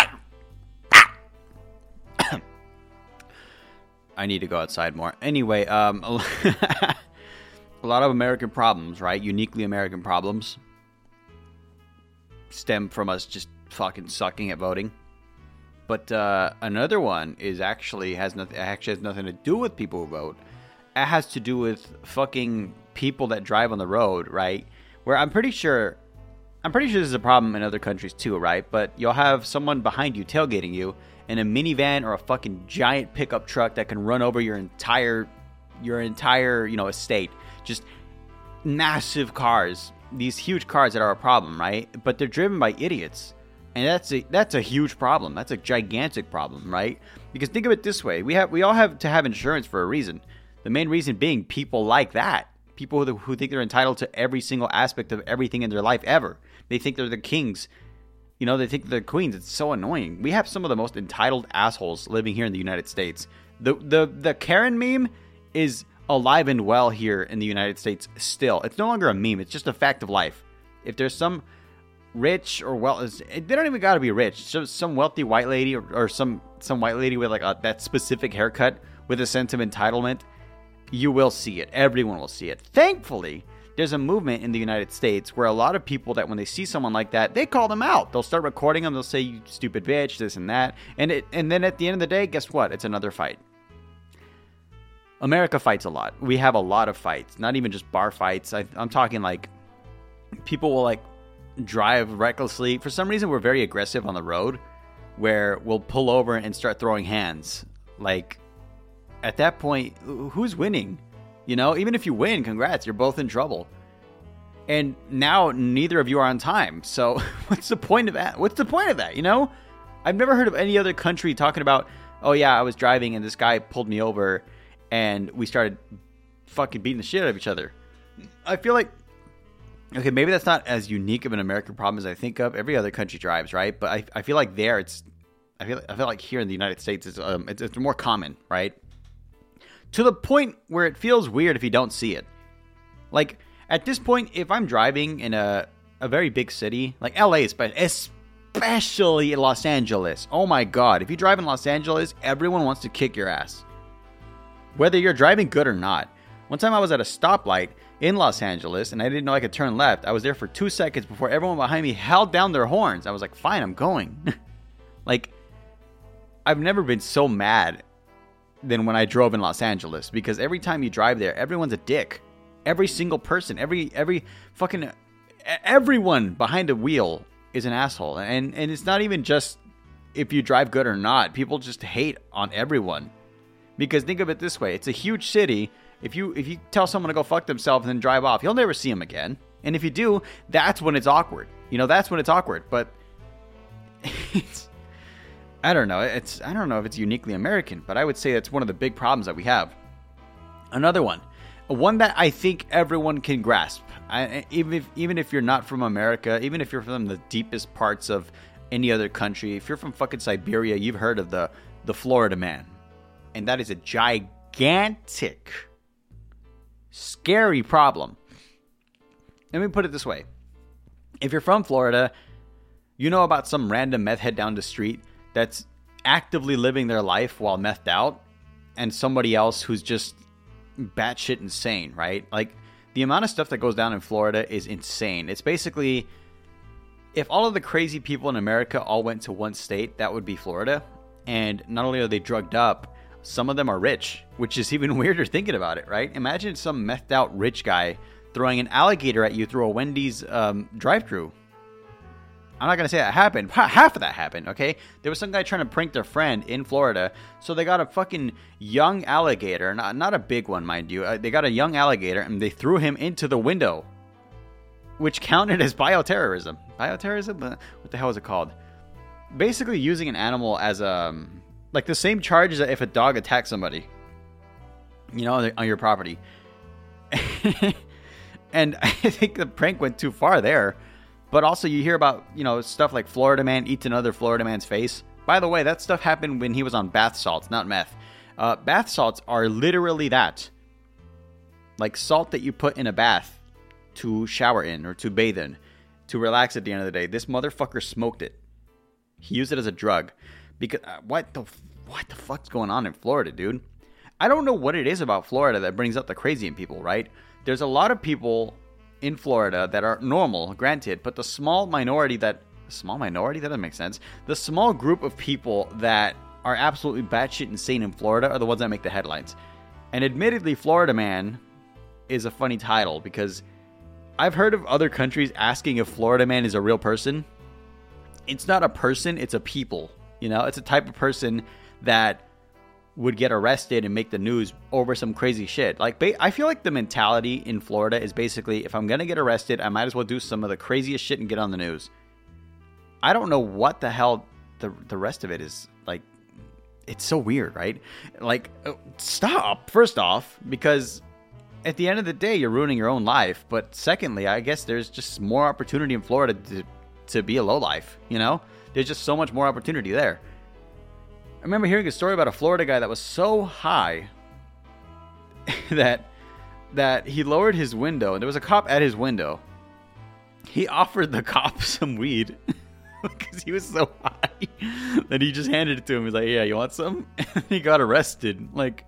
I need to go outside more. Anyway, um, a lot of American problems, right? Uniquely American problems stem from us just fucking sucking at voting. But uh, another one is actually has nothing. Actually has nothing to do with people who vote. It has to do with fucking people that drive on the road, right? Where I'm pretty sure, I'm pretty sure this is a problem in other countries too, right? But you'll have someone behind you tailgating you in a minivan or a fucking giant pickup truck that can run over your entire, your entire, you know, estate. Just massive cars, these huge cars that are a problem, right? But they're driven by idiots, and that's a that's a huge problem. That's a gigantic problem, right? Because think of it this way: we have we all have to have insurance for a reason. The main reason being people like that, people who, who think they're entitled to every single aspect of everything in their life ever. They think they're the kings. You know, they think they're queens. It's so annoying. We have some of the most entitled assholes living here in the United States. The the the Karen meme is alive and well here in the United States still. It's no longer a meme. It's just a fact of life. If there's some rich or well, they don't even got to be rich. So some wealthy white lady or, or some some white lady with like a, that specific haircut with a sense of entitlement, you will see it. Everyone will see it. Thankfully, there's a movement in the United States where a lot of people that when they see someone like that, they call them out. They'll start recording them. They'll say, you stupid bitch, this and that. And it, and then at the end of the day, guess what? It's another fight. America fights a lot. We have a lot of fights. Not even just bar fights. I, I'm talking like people will like drive recklessly. For some reason, we're very aggressive on the road where we'll pull over and start throwing hands. Like at that point, who's winning? You know, even if you win, congrats, you're both in trouble. And now neither of you are on time. So what's the point of that? What's the point of that, you know? I've never heard of any other country talking about, oh yeah, I was driving and this guy pulled me over and we started fucking beating the shit out of each other. I feel like, okay, maybe that's not as unique of an American problem as I think of. Every other country drives, right? But I, I feel like there it's, I feel, I feel like here in the United States it's, um, it's, it's more common, right? To the point where it feels weird if you don't see it. Like, at this point, if I'm driving in a, a very big city, like L A, especially in Los Angeles, oh my god, if you drive in Los Angeles, everyone wants to kick your ass. Whether you're driving good or not. One time I was at a stoplight in Los Angeles, and I didn't know I could turn left. I was there for two seconds before everyone behind me held down their horns. I was like, fine, I'm going. Like, I've never been so mad than when I drove in Los Angeles, because every time you drive there, everyone's a dick. Every single person, every every fucking everyone behind a wheel is an asshole. And and it's not even just if you drive good or not. People just hate on everyone. Because think of it this way, it's a huge city. If you if you tell someone to go fuck themselves and then drive off, you'll never see them again. And if you do, that's when it's awkward. You know, that's when it's awkward. But it's, I don't know. It's I don't know if it's uniquely American, but I would say that's one of the big problems that we have. Another one. One that I think everyone can grasp, I, even if even if you're not from America, even if you're from the deepest parts of any other country, if you're from fucking Siberia, you've heard of the, the Florida man. And that is a gigantic, scary problem. Let me put it this way. If you're from Florida, you know about some random meth head down the street that's actively living their life while methed out, and somebody else who's just batshit insane, right? Like, the amount of stuff that goes down in Florida is insane. It's basically, if all of the crazy people in America all went to one state, that would be Florida. And not only are they drugged up, some of them are rich, which is even weirder thinking about it, right? Imagine some methed out rich guy throwing an alligator at you through a Wendy's um, drive-thru. I'm not going to say that happened. Half of that happened, okay? There was some guy trying to prank their friend in Florida, so they got a fucking young alligator, not, not a big one, mind you. Uh, they got a young alligator, and they threw him into the window, which counted as bioterrorism. Bioterrorism? What the hell is it called? Basically using an animal as a, like the same charge as if a dog attacked somebody, you know, on your property. And I think the prank went too far there. But also you hear about, you know, stuff like Florida man eats another Florida man's face. By the way, that stuff happened when he was on bath salts, not meth. Uh, bath salts are literally that. Like salt that you put in a bath to shower in or to bathe in, to relax at the end of the day. This motherfucker smoked it. He used it as a drug. Because uh, what the what the fuck's going on in Florida, dude? I don't know what it is about Florida that brings out the crazy in people, right? There's a lot of people in Florida that are normal, granted, but the small minority that, small minority? That doesn't make sense. The small group of people that are absolutely batshit insane in Florida are the ones that make the headlines. And admittedly, Florida Man is a funny title because I've heard of other countries asking if Florida Man is a real person. It's not a person, it's a people. You know, it's a type of person that would get arrested and make the news over some crazy shit. Like, I feel like the mentality in Florida is basically, if I'm going to get arrested, I might as well do some of the craziest shit and get on the news. I don't know what the hell the the rest of it is like. It's so weird, right? Like, stop, first off, because at the end of the day, you're ruining your own life. But secondly, I guess there's just more opportunity in Florida to, to be a lowlife, you know? There's just so much more opportunity there. I remember hearing a story about a Florida guy that was so high that that he lowered his window, and there was a cop at his window. He offered the cop some weed because he was so high that he just handed it to him. He's like, yeah, you want some? And he got arrested. Like,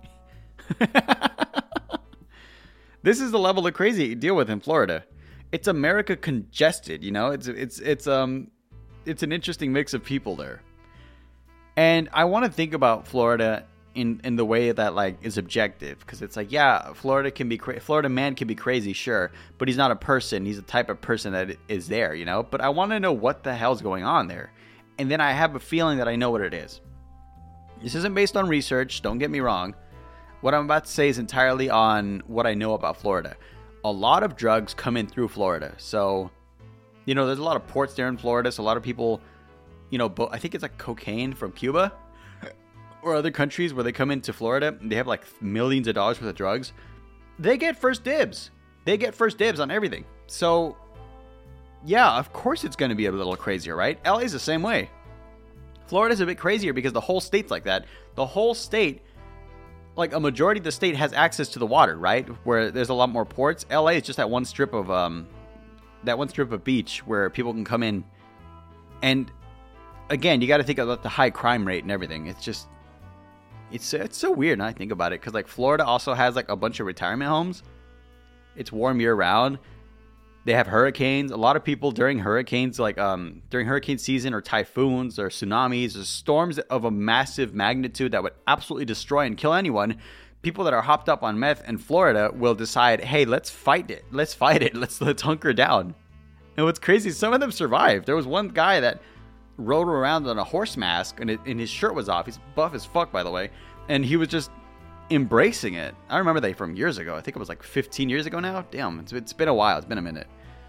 this is the level of crazy you deal with in Florida. It's America congested, you know? It's it's it's um it's an interesting mix of people there. And I want to think about Florida in, in the way that, like, is objective. Because it's like, yeah, Florida can be cra- Florida man can be crazy, sure. But he's not a person. He's the type of person that is there, you know? But I want to know what the hell's going on there. And then I have a feeling that I know what it is. This isn't based on research. Don't get me wrong. What I'm about to say is entirely on what I know about Florida. A lot of drugs come in through Florida. So, you know, there's a lot of ports there in Florida. So a lot of people, you know, I think it's like cocaine from Cuba or other countries where they come into Florida and they have like millions of dollars worth of drugs. They get first dibs. They get first dibs on everything. So, yeah, of course it's going to be a little crazier, right? L A's the same way. Florida's a bit crazier because the whole state's like that. The whole state, like a majority of the state has access to the water, right? Where there's a lot more ports. L A is just that one strip of um, that one strip of beach where people can come in. And again, you got to think about the high crime rate and everything. It's just, it's it's so weird when I think about it, because like Florida also has like a bunch of retirement homes. It's warm year round. They have hurricanes. A lot of people during hurricanes, like um, during hurricane season or typhoons or tsunamis or storms of a massive magnitude that would absolutely destroy and kill anyone, people that are hopped up on meth in Florida will decide, hey, let's fight it. Let's fight it. Let's let's hunker down. And what's crazy, some of them survived. There was one guy that rode around on a horse mask and, it, and his shirt was off. He's buff as fuck, by the way. And he was just embracing it. I remember that from years ago. I think it was like fifteen years ago now. Damn, it's, it's been a while. It's been a minute.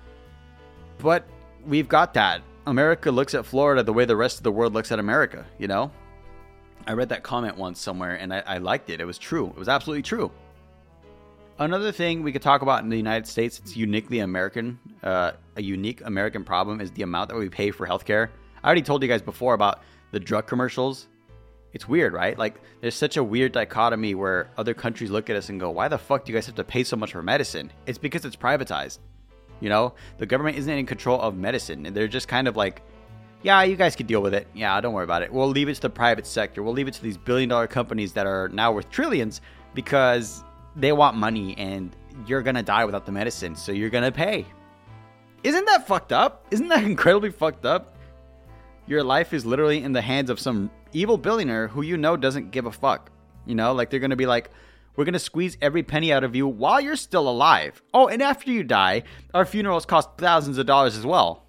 But we've got that. America looks at Florida the way the rest of the world looks at America, you know? I read that comment once somewhere and I, I liked it. It was true. It was absolutely true. Another thing we could talk about in the United States, it's uniquely American, uh, a unique American problem is the amount that we pay for healthcare. I already told you guys before about the drug commercials. It's weird, right? Like, there's such a weird dichotomy where other countries look at us and go, why the fuck do you guys have to pay so much for medicine? It's because it's privatized. You know, the government isn't in control of medicine. And they're just kind of like, yeah, you guys can deal with it. Yeah, don't worry about it. We'll leave it to the private sector. We'll leave it to these billion dollar companies that are now worth trillions because they want money and you're going to die without the medicine. So you're going to pay. Isn't that fucked up? Isn't that incredibly fucked up? Your life is literally in the hands of some evil billionaire who you know doesn't give a fuck. You know, like they're going to be like, we're going to squeeze every penny out of you while you're still alive. Oh, and after you die, our funerals cost thousands of dollars as well.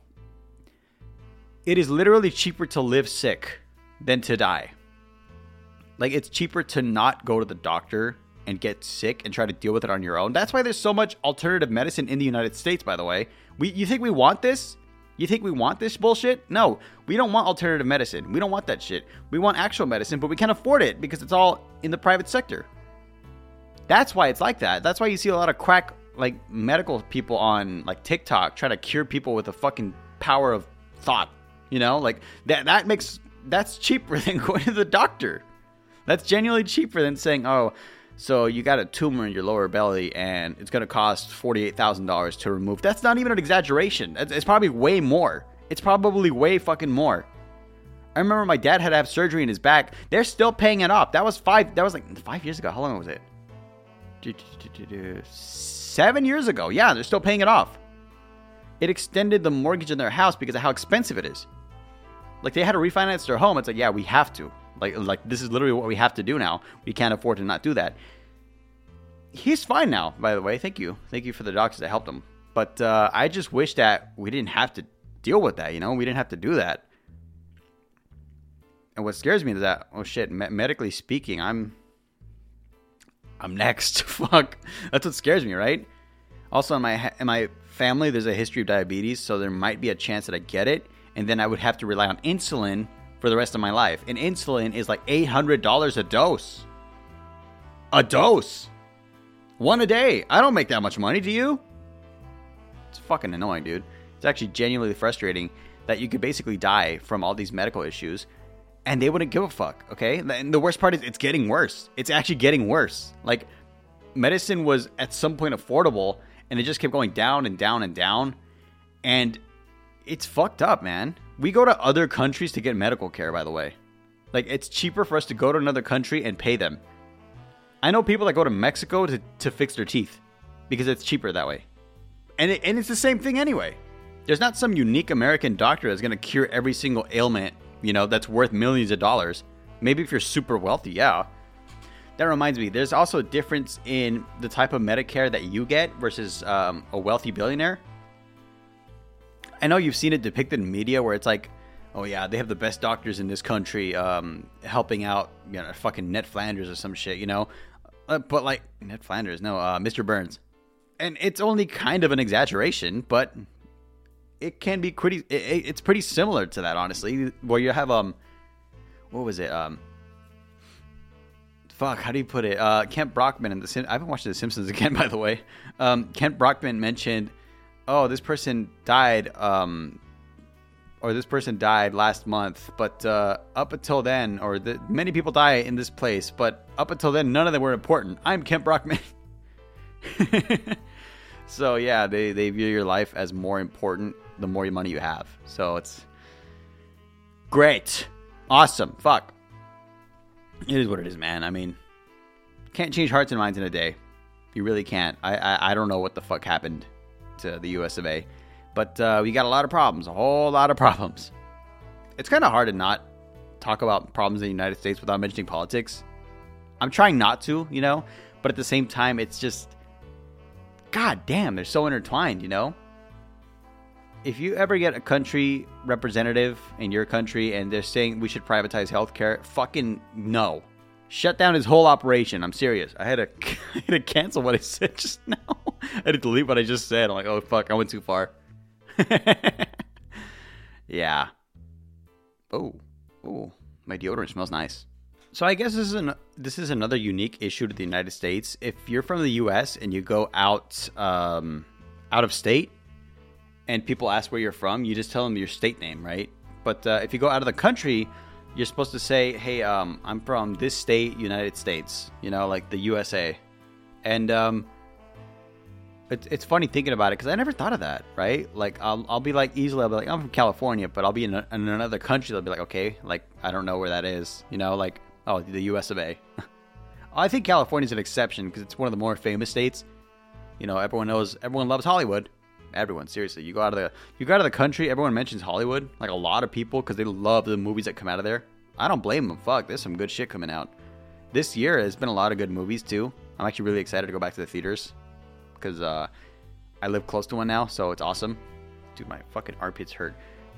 It is literally cheaper to live sick than to die. Like, it's cheaper to not go to the doctor and get sick and try to deal with it on your own. That's why there's so much alternative medicine in the United States, by the way. We, you think we want this? You think we want this bullshit? No, we don't want alternative medicine. We don't want that shit. We want actual medicine, but we can't afford it because it's all in the private sector. That's why it's like that. That's why you see a lot of crack, like, medical people on, like, TikTok trying to cure people with the fucking power of thought. You know, like, that that makes, that's cheaper than going to the doctor. That's genuinely cheaper than saying, oh, so you got a tumor in your lower belly and it's going to cost forty-eight thousand dollars to remove. That's not even an exaggeration. It's, it's probably way more. It's probably way fucking more. I remember my dad had to have surgery in his back. They're still paying it off. That was five, that was like five years ago. How long was it? Seven years ago. Yeah, they're still paying it off. It extended the mortgage in their house because of how expensive it is. Like, they had to refinance their home. It's like, yeah, we have to. Like, like this is literally what we have to do now. We can't afford to not do that. He's fine now, by the way. Thank you. Thank you for the doctors that helped him. But uh, I just wish that we didn't have to deal with that, you know? We didn't have to do that. And what scares me is that, oh shit, me- medically speaking, I'm... I'm next. Fuck. That's what scares me, right? Also, in my in my family, there's a history of diabetes, so there might be a chance that I get it, and then I would have to rely on insulin for the rest of my life. And insulin is like eight hundred dollars a dose. A dose. One a day. I don't make that much money, do you? It's fucking annoying, dude. It's actually genuinely frustrating that you could basically die from all these medical issues and they wouldn't give a fuck, okay? And the worst part is it's getting worse. It's actually getting worse. Like, medicine was at some point affordable, and it just kept going down and down and down. And it's fucked up, man. We go to other countries to get medical care, by the way. Like, it's cheaper for us to go to another country and pay them. I know people that go to Mexico to, to fix their teeth because it's cheaper that way. And, it, and it's the same thing anyway. There's not some unique American doctor that's going to cure every single ailment, you know, that's worth millions of dollars. Maybe if you're super wealthy, yeah. That reminds me, there's also a difference in the type of Medicare that you get versus um, a wealthy billionaire. I know you've seen it depicted in media where it's like, oh yeah, they have the best doctors in this country um, helping out, you know, fucking Ned Flanders or some shit, you know. Uh, but like Ned Flanders, no, uh, Mister Burns, and it's only kind of an exaggeration, but it can be pretty. It, it's pretty similar to that, honestly. Where you have um, what was it? Um, fuck, how do you put it? Uh, Kent Brockman and the Sim- I've been watching The Simpsons again, by the way. Um, Kent Brockman mentioned, oh, this person died. Um. Or this person died last month, but uh, up until then, or the, many people die in this place, but up until then, none of them were important. I'm Kent Brockman. So yeah, they, they view your life as more important the more money you have. So it's great. Awesome. Fuck. It is what it is, man. I mean, can't change hearts and minds in a day. You really can't. I, I, I don't know what the fuck happened to the U S of A. But uh, we got a lot of problems, a whole lot of problems. It's kind of hard to not talk about problems in the United States without mentioning politics. I'm trying not to, you know, but at the same time, it's just, god damn, they're so intertwined, you know? If you ever get a country representative in your country and they're saying we should privatize healthcare, fucking no. Shut down his whole operation. I'm serious. I had to, I had to cancel what I said just now. I had to delete what I just said. I'm like, oh, fuck, I went too far. Yeah. Oh, oh, my deodorant smells nice. So I guess this is an this is another unique issue to the United States. If you're from the U S and you go out um, out of state, and people ask where you're from, you just tell them your state name, right? But uh, if you go out of the country, you're supposed to say, "Hey, um, I'm from this state, United States." You know, like the U S A, and um. It's it's funny thinking about it because I never thought of that, right? Like I'll I'll be like easily I'll be like I'm from California, but I'll be in, a, in another country. They'll be like, okay, like I don't know where that is, you know, like oh the U S of A. I think California's an exception because it's one of the more famous states. You know, everyone knows, everyone loves Hollywood. Everyone, seriously, you go out of the you go out of the country, everyone mentions Hollywood, like a lot of people because they love the movies that come out of there. I don't blame them. Fuck, there's some good shit coming out. This year has been a lot of good movies too. I'm actually really excited to go back to the theaters. Because uh, I live close to one now, so it's awesome. Dude, my fucking armpits hurt.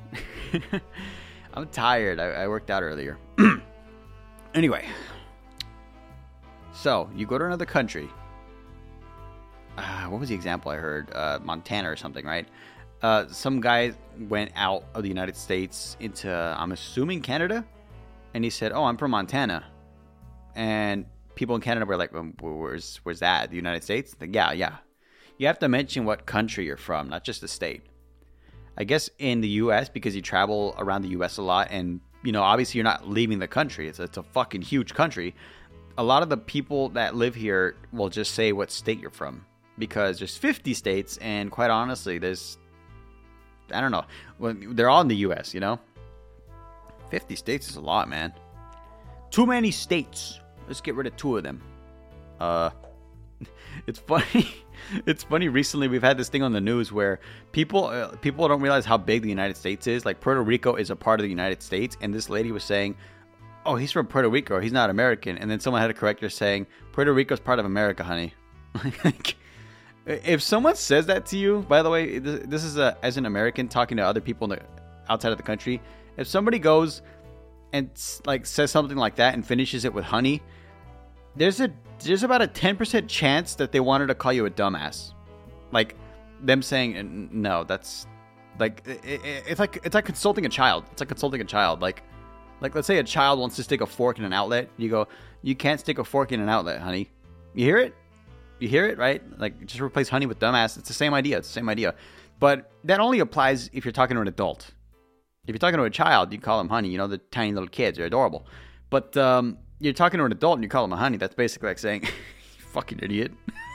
I'm tired. I, I worked out earlier. Anyway. So, you go to another country. Uh, what was the example I heard? Uh, Montana or something, right? Uh, some guy went out of the United States into, I'm assuming, Canada. And he said, oh, I'm from Montana. And people in Canada were like, well, where's, where's that? The United States? Like, yeah, yeah. You have to mention what country you're from, not just the state. I guess in the U S, because you travel around the U S a lot, and, you know, obviously you're not leaving the country. It's a, it's a fucking huge country. A lot of the people that live here will just say what state you're from. Because there's fifty states, and quite honestly, there's, I don't know. Well, they're all in the U S, you know? fifty states is a lot, man. Too many states. Let's get rid of two of them. Uh... It's funny. It's funny. Recently, we've had this thing on the news where people uh, people don't realize how big the United States is. Like Puerto Rico is a part of the United States, and this lady was saying, "Oh, he's from Puerto Rico. He's not American." And then someone had to correct her, saying, "Puerto Rico's part of America, honey." If someone says that to you, by the way, this, this is a, as an American talking to other people in the, outside of the country. If somebody goes and like says something like that and finishes it with honey, there's a there's about a ten percent chance that they wanted to call you a dumbass. Like them saying no, that's like it, it, it's like it's like consulting a child. It's like consulting a child. Like like let's say a child wants to stick a fork in an outlet. You go, you can't stick a fork in an outlet, honey. You hear it? You hear it, right? Like just replace honey with dumbass. It's the same idea. It's the same idea. But that only applies if you're talking to an adult. If you're talking to a child, you call them honey. You know, the tiny little kids. They're adorable. But um you're talking to an adult and you call them a honey, that's basically like saying, you fucking idiot.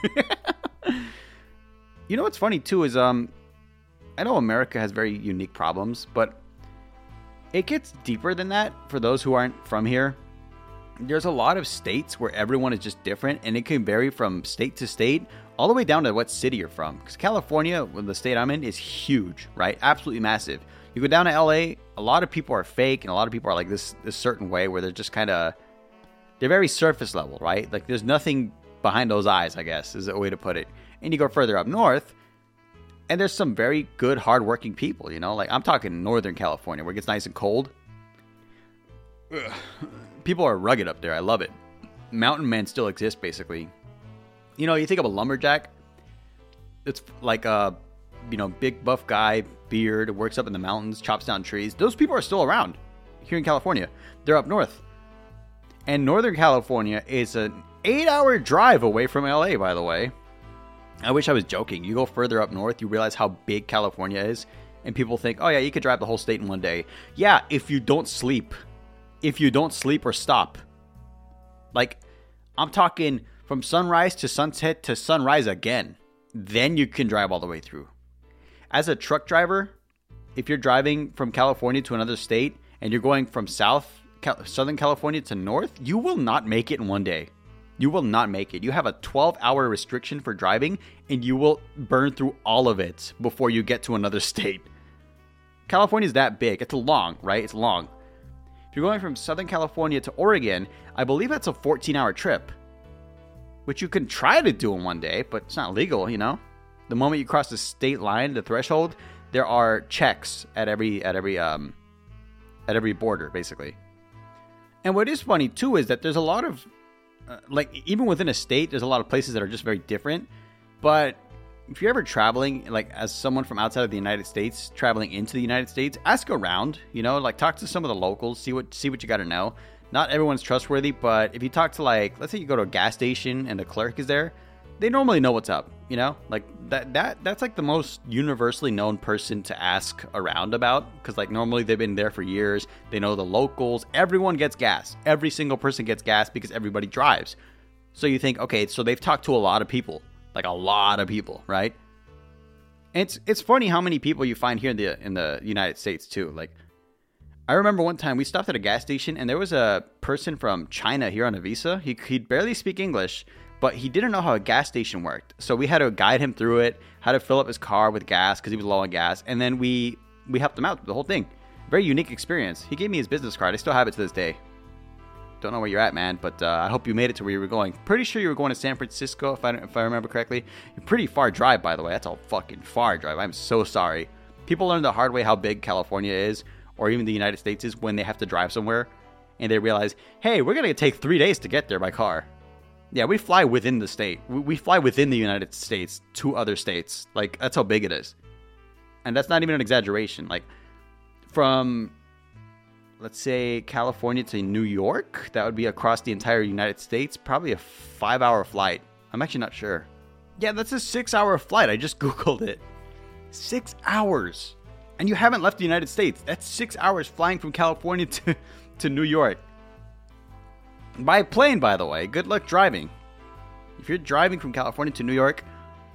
You know what's funny too is, um, I know America has very unique problems, but it gets deeper than that for those who aren't from here. There's a lot of states where everyone is just different, and it can vary from state to state, all the way down to what city you're from. Because California, the state I'm in, is huge, right? Absolutely massive. You go down to L A, a lot of people are fake, and a lot of people are like this, this certain way where they're just kind of... They're very surface level, right? Like, there's nothing behind those eyes, I guess, is a way to put it. And you go further up north, and there's some very good, hardworking people, you know? Like, I'm talking Northern California, where it gets nice and cold. Ugh. People are rugged up there. I love it. mountain men still exist, basically. You know, you think of a lumberjack, it's like a, you know, big buff guy, beard, works up in the mountains, chops down trees. Those people are still around here in California. They're up north. And Northern California is an eight-hour drive away from L A, by the way. I wish I was joking. You go further up north, you realize how big California is. And people think, oh yeah, you could drive the whole state in one day. Yeah, if you don't sleep. If you don't sleep or stop. Like, I'm talking from sunrise to sunset to sunrise again. Then you can drive all the way through. As a truck driver, if you're driving from California to another state and you're going from South, Southern California to North, you will not make it in one day. You will not make it. You have a twelve-hour restriction for driving, and you will burn through all of it before you get to another state. California is that big. It's long, right? It's long. If you're going from Southern California to Oregon, I believe that's a fourteen-hour trip, which you can try to do in one day, but it's not legal, you know? The moment you cross the state line, the threshold, there are checks at every at every um at every border, basically. And what is funny too is that there's a lot of uh, like even within a state, there's a lot of places that are just very different. But if you're ever traveling, like as someone from outside of the United States traveling into the United States, ask around. You know, like talk to some of the locals, see what see what you got to know. Not everyone's trustworthy, but if you talk to like, let's say you go to a gas station and the clerk is there, they normally know what's up, you know? Like that that that's like the most universally known person to ask around about, because like normally they've been there for years. They know the locals. Everyone gets gas. Every single person gets gas because everybody drives. So you think, okay, so they've talked to a lot of people, like a lot of people, right? And it's it's funny how many people you find here in the in the United States too. Like I remember one time we stopped at a gas station and there was a person from China here on a visa. He he'd barely speak English, but he didn't know how a gas station worked. So we had to guide him through it, how to fill up his car with gas because he was low on gas. And then we, we helped him out with the whole thing. Very unique experience. He gave me his business card. I still have it to this day. Don't know where you're at, man, but uh, I hope you made it to where you were going. Pretty sure you were going to San Francisco, if I, if I remember correctly. Pretty far drive, by the way. That's a fucking far drive. I'm so sorry. People learn the hard way how big California is, or even the United States is, when they have to drive somewhere. And they realize, hey, we're going to take three days to get there by car. Yeah, we fly within the state. We, we fly within the United States to other states. Like, that's how big it is. And that's not even an exaggeration. Like, from, let's say, California to New York, that would be across the entire United States. Probably a five-hour flight. I'm actually not sure. Yeah, that's a six-hour flight. I just Googled it. Six hours. And you haven't left the United States. That's six hours flying from California to, to New York. By plane, by the way. Good luck driving. If you're driving from California to New York,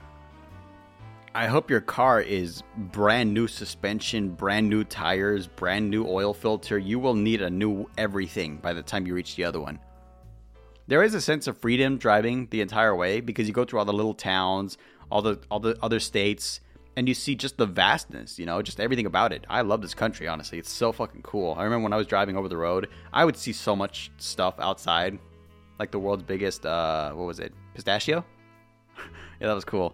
I hope your car is brand new suspension, brand new tires, brand new oil filter. You will need a new everything by the time you reach the other one. There is a sense of freedom driving the entire way because you go through all the little towns, all the all the other states, and you see just the vastness, you know, just everything about it. I love this country, honestly. It's so fucking cool. I remember when I was driving over the road, I would see so much stuff outside. Like the world's biggest, uh, what was it? Pistachio? Yeah, that was cool.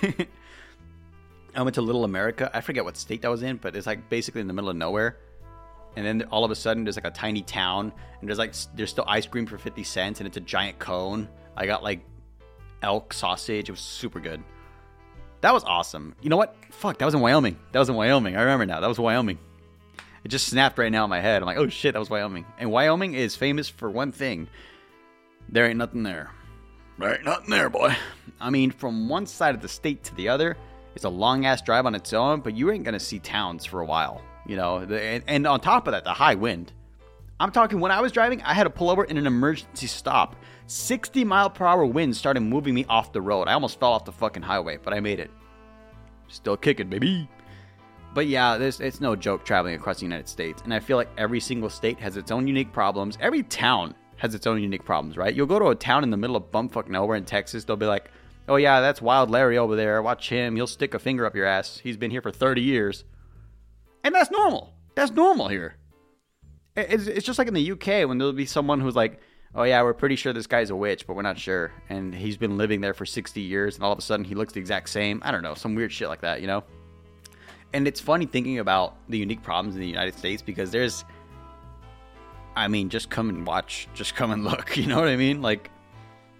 I went to Little America. I forget what state that was in, but it's like basically in the middle of nowhere. And then all of a sudden there's like a tiny town, and there's like, there's still ice cream for fifty cents, and it's a giant cone. I got like elk sausage. It was super good. That was awesome. You know what? Fuck, that was in Wyoming. That was in Wyoming. I remember now. That was Wyoming. It just snapped right now in my head. I'm like, oh shit, that was Wyoming. And Wyoming is famous for one thing. There ain't nothing there. There ain't nothing there, boy. I mean, from one side of the state to the other, it's a long-ass drive on its own, but you ain't going to see towns for a while. You know, and, and on top of that, the high wind. I'm talking, when I was driving, I had to pull over in an emergency stop. sixty mile per hour wind started moving me off the road. I almost fell off the fucking highway, but I made it. Still kicking, baby. But yeah, this it's no joke traveling across the United States. And I feel like every single state has its own unique problems. Every town has its own unique problems, right? You'll go to a town in the middle of bumfuck nowhere in Texas. They'll be like, oh yeah, that's Wild Larry over there. Watch him. He'll stick a finger up your ass. He's been here for thirty years. And that's normal. That's normal here. It's, it's just like in the U K when there'll be someone who's like, oh yeah, we're pretty sure this guy's a witch, but we're not sure. And he's been living there for sixty years, and all of a sudden he looks the exact same. I don't know, some weird shit like that, you know? And it's funny thinking about the unique problems in the United States because there's, I mean, just come and watch, just come and look, you know what I mean? Like,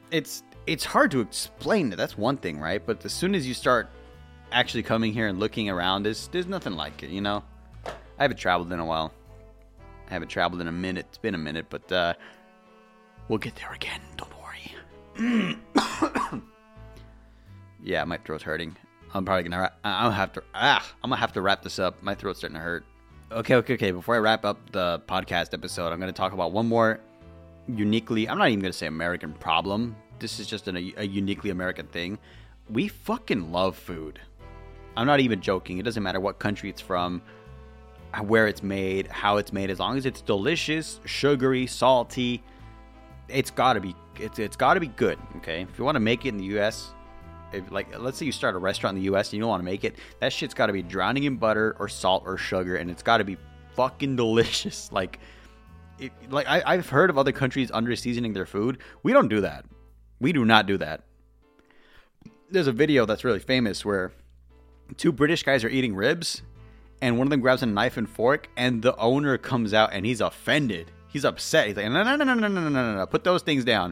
it's it's hard to explain it. That's one thing, right? But as soon as you start actually coming here and looking around, there's, there's nothing like it, you know? I haven't traveled in a while. I haven't traveled in a minute. It's been a minute, but uh, we'll get there again. Don't worry. Yeah, my throat's hurting. I'm probably gonna. Ra- I'll have to. Ah, I'm gonna have to wrap this up. My throat's starting to hurt. Okay, okay, okay. Before I wrap up the podcast episode, I'm gonna talk about one more uniquely. I'm not even gonna say American problem. This is just an, a, a uniquely American thing. We fucking love food. I'm not even joking. It doesn't matter what country it's from, where it's made, how it's made. As long as it's delicious, sugary, salty, it's gotta be. It's it's gotta be good. Okay, if you want to make it in the U S, if, like let's say you start a restaurant in the U S and you don't want to make it, that shit's gotta be drowning in butter or salt or sugar, and it's gotta be fucking delicious. Like, it, like I, I've heard of other countries under seasoning their food. We don't do that. We do not do that. There's a video that's really famous where two British guys are eating ribs, and one of them grabs a knife and fork, and the owner comes out and he's offended. He's upset. He's like, no, no, no, no, no, no, no, no, no. Put those things down.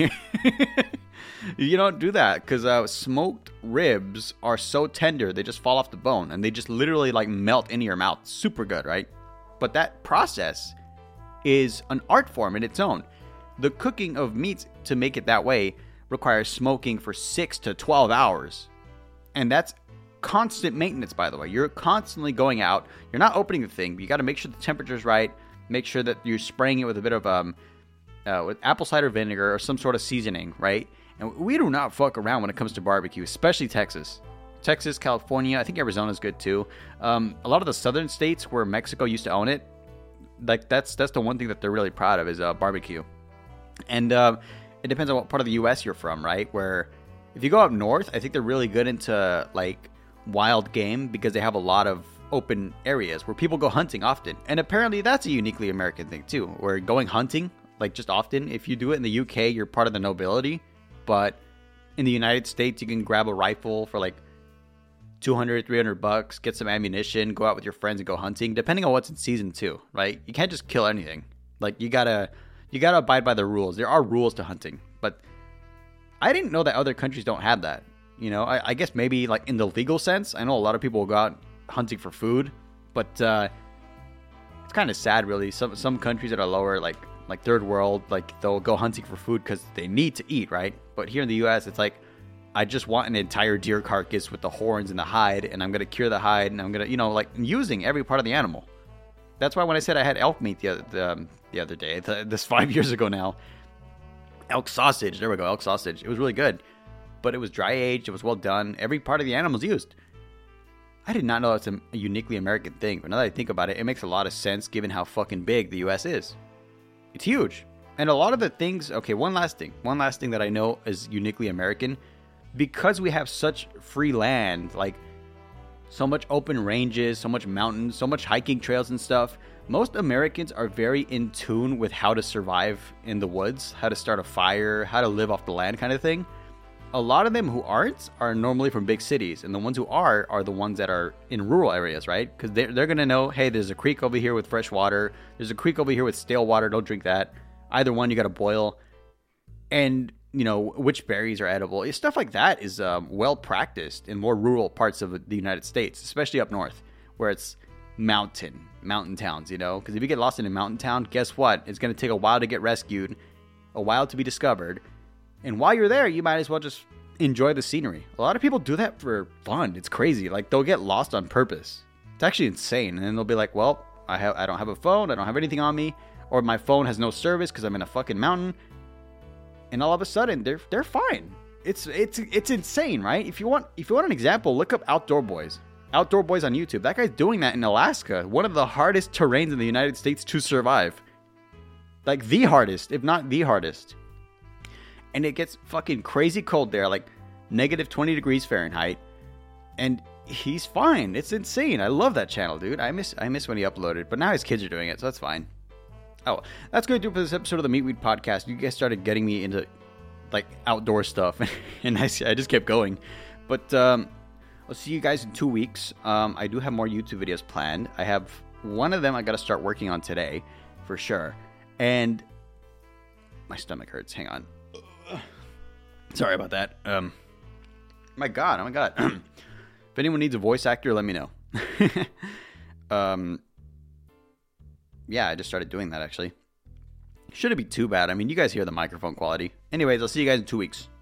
You don't do that, because uh, smoked ribs are so tender, they just fall off the bone, and they just literally like melt into your mouth. Super good, right? But that process is an art form in its own. The cooking of meats to make it that way requires smoking for six to twelve hours. And that's constant maintenance, by the way. You're constantly going out. You're not opening the thing, but you got to make sure the temperature's right. Make sure that you're spraying it with a bit of um, uh, with apple cider vinegar or some sort of seasoning, right? And we do not fuck around when it comes to barbecue, especially Texas. Texas, California, I think Arizona's good too. Um, a lot of the southern states where Mexico used to own it, like that's that's the one thing that they're really proud of is uh, barbecue. And uh, it depends on what part of the U S you're from, right? Where if you go up north, I think they're really good into like wild game because they have a lot of open areas where people go hunting often. And apparently that's a uniquely American thing too, where going hunting, like just often, if you do it in the U K, you're part of the nobility. But in the United States, you can grab a rifle for like two hundred, three hundred bucks, get some ammunition, go out with your friends and go hunting, depending on what's in season too, right? You can't just kill anything. Like you gotta... You gotta abide by the rules. There are rules to hunting, but I didn't know that other countries don't have that. You know, I, I guess maybe like in the legal sense, I know a lot of people will go out hunting for food, but uh, it's kind of sad, really. Some some countries that are lower, like like third world, like they'll go hunting for food because they need to eat, right? But here in the U S, it's like I just want an entire deer carcass with the horns and the hide, and I'm gonna cure the hide, and I'm gonna, you know, like using every part of the animal. That's why when I said I had elk meat the other, the, um, the other day, the, this five years ago now, elk sausage, there we go, elk sausage. It was really good, but it was dry aged, it was well done. Every part of the animal is used. I did not know it's a, a uniquely American thing, but now that I think about it, it makes a lot of sense given how fucking big the U S is. It's huge. And a lot of the things, okay, one last thing. One last thing that I know is uniquely American, because we have such free land, like so much open ranges, so much mountains, so much hiking trails and stuff. Most Americans are very in tune with how to survive in the woods, how to start a fire, how to live off the land kind of thing. A lot of them who aren't are normally from big cities, and the ones who are are the ones that are in rural areas, right? Because they're, they're going to know, hey, there's a creek over here with fresh water. There's a creek over here with stale water. Don't drink that. Either one you got to boil. And you know, which berries are edible. Stuff like that is um, well practiced in more rural parts of the United States, especially up north, where it's mountain, mountain towns, you know? Because if you get lost in a mountain town, guess what? It's going to take a while to get rescued, a while to be discovered. And while you're there, you might as well just enjoy the scenery. A lot of people do that for fun. It's crazy. Like, they'll get lost on purpose. It's actually insane. And then they'll be like, well, I have I don't have a phone. I don't have anything on me. Or my phone has no service because I'm in a fucking mountain. And all of a sudden, they're they're fine. It's it's it's insane, right? If you want if you want an example, look up Outdoor Boys. Outdoor Boys on YouTube. That guy's doing that in Alaska, one of the hardest terrains in the United States to survive. Like the hardest, if not the hardest. And it gets fucking crazy cold there, like negative twenty degrees Fahrenheit. And he's fine. It's insane. I love that channel, dude. I miss I miss when he uploaded, but now his kids are doing it, so that's fine. Oh, that's going to do it for this episode of the Meatweed Podcast. You guys started getting me into, like, outdoor stuff, and I, I just kept going. But um, I'll see you guys in two weeks. Um, I do have more YouTube videos planned. I have one of them I got to start working on today, for sure. And my stomach hurts. Hang on. Sorry about that. Um, my God, oh my God. If anyone needs a voice actor, let me know. um, yeah, I just started doing that, actually. Shouldn't be too bad. I mean, you guys hear the microphone quality. Anyways, I'll see you guys in two weeks.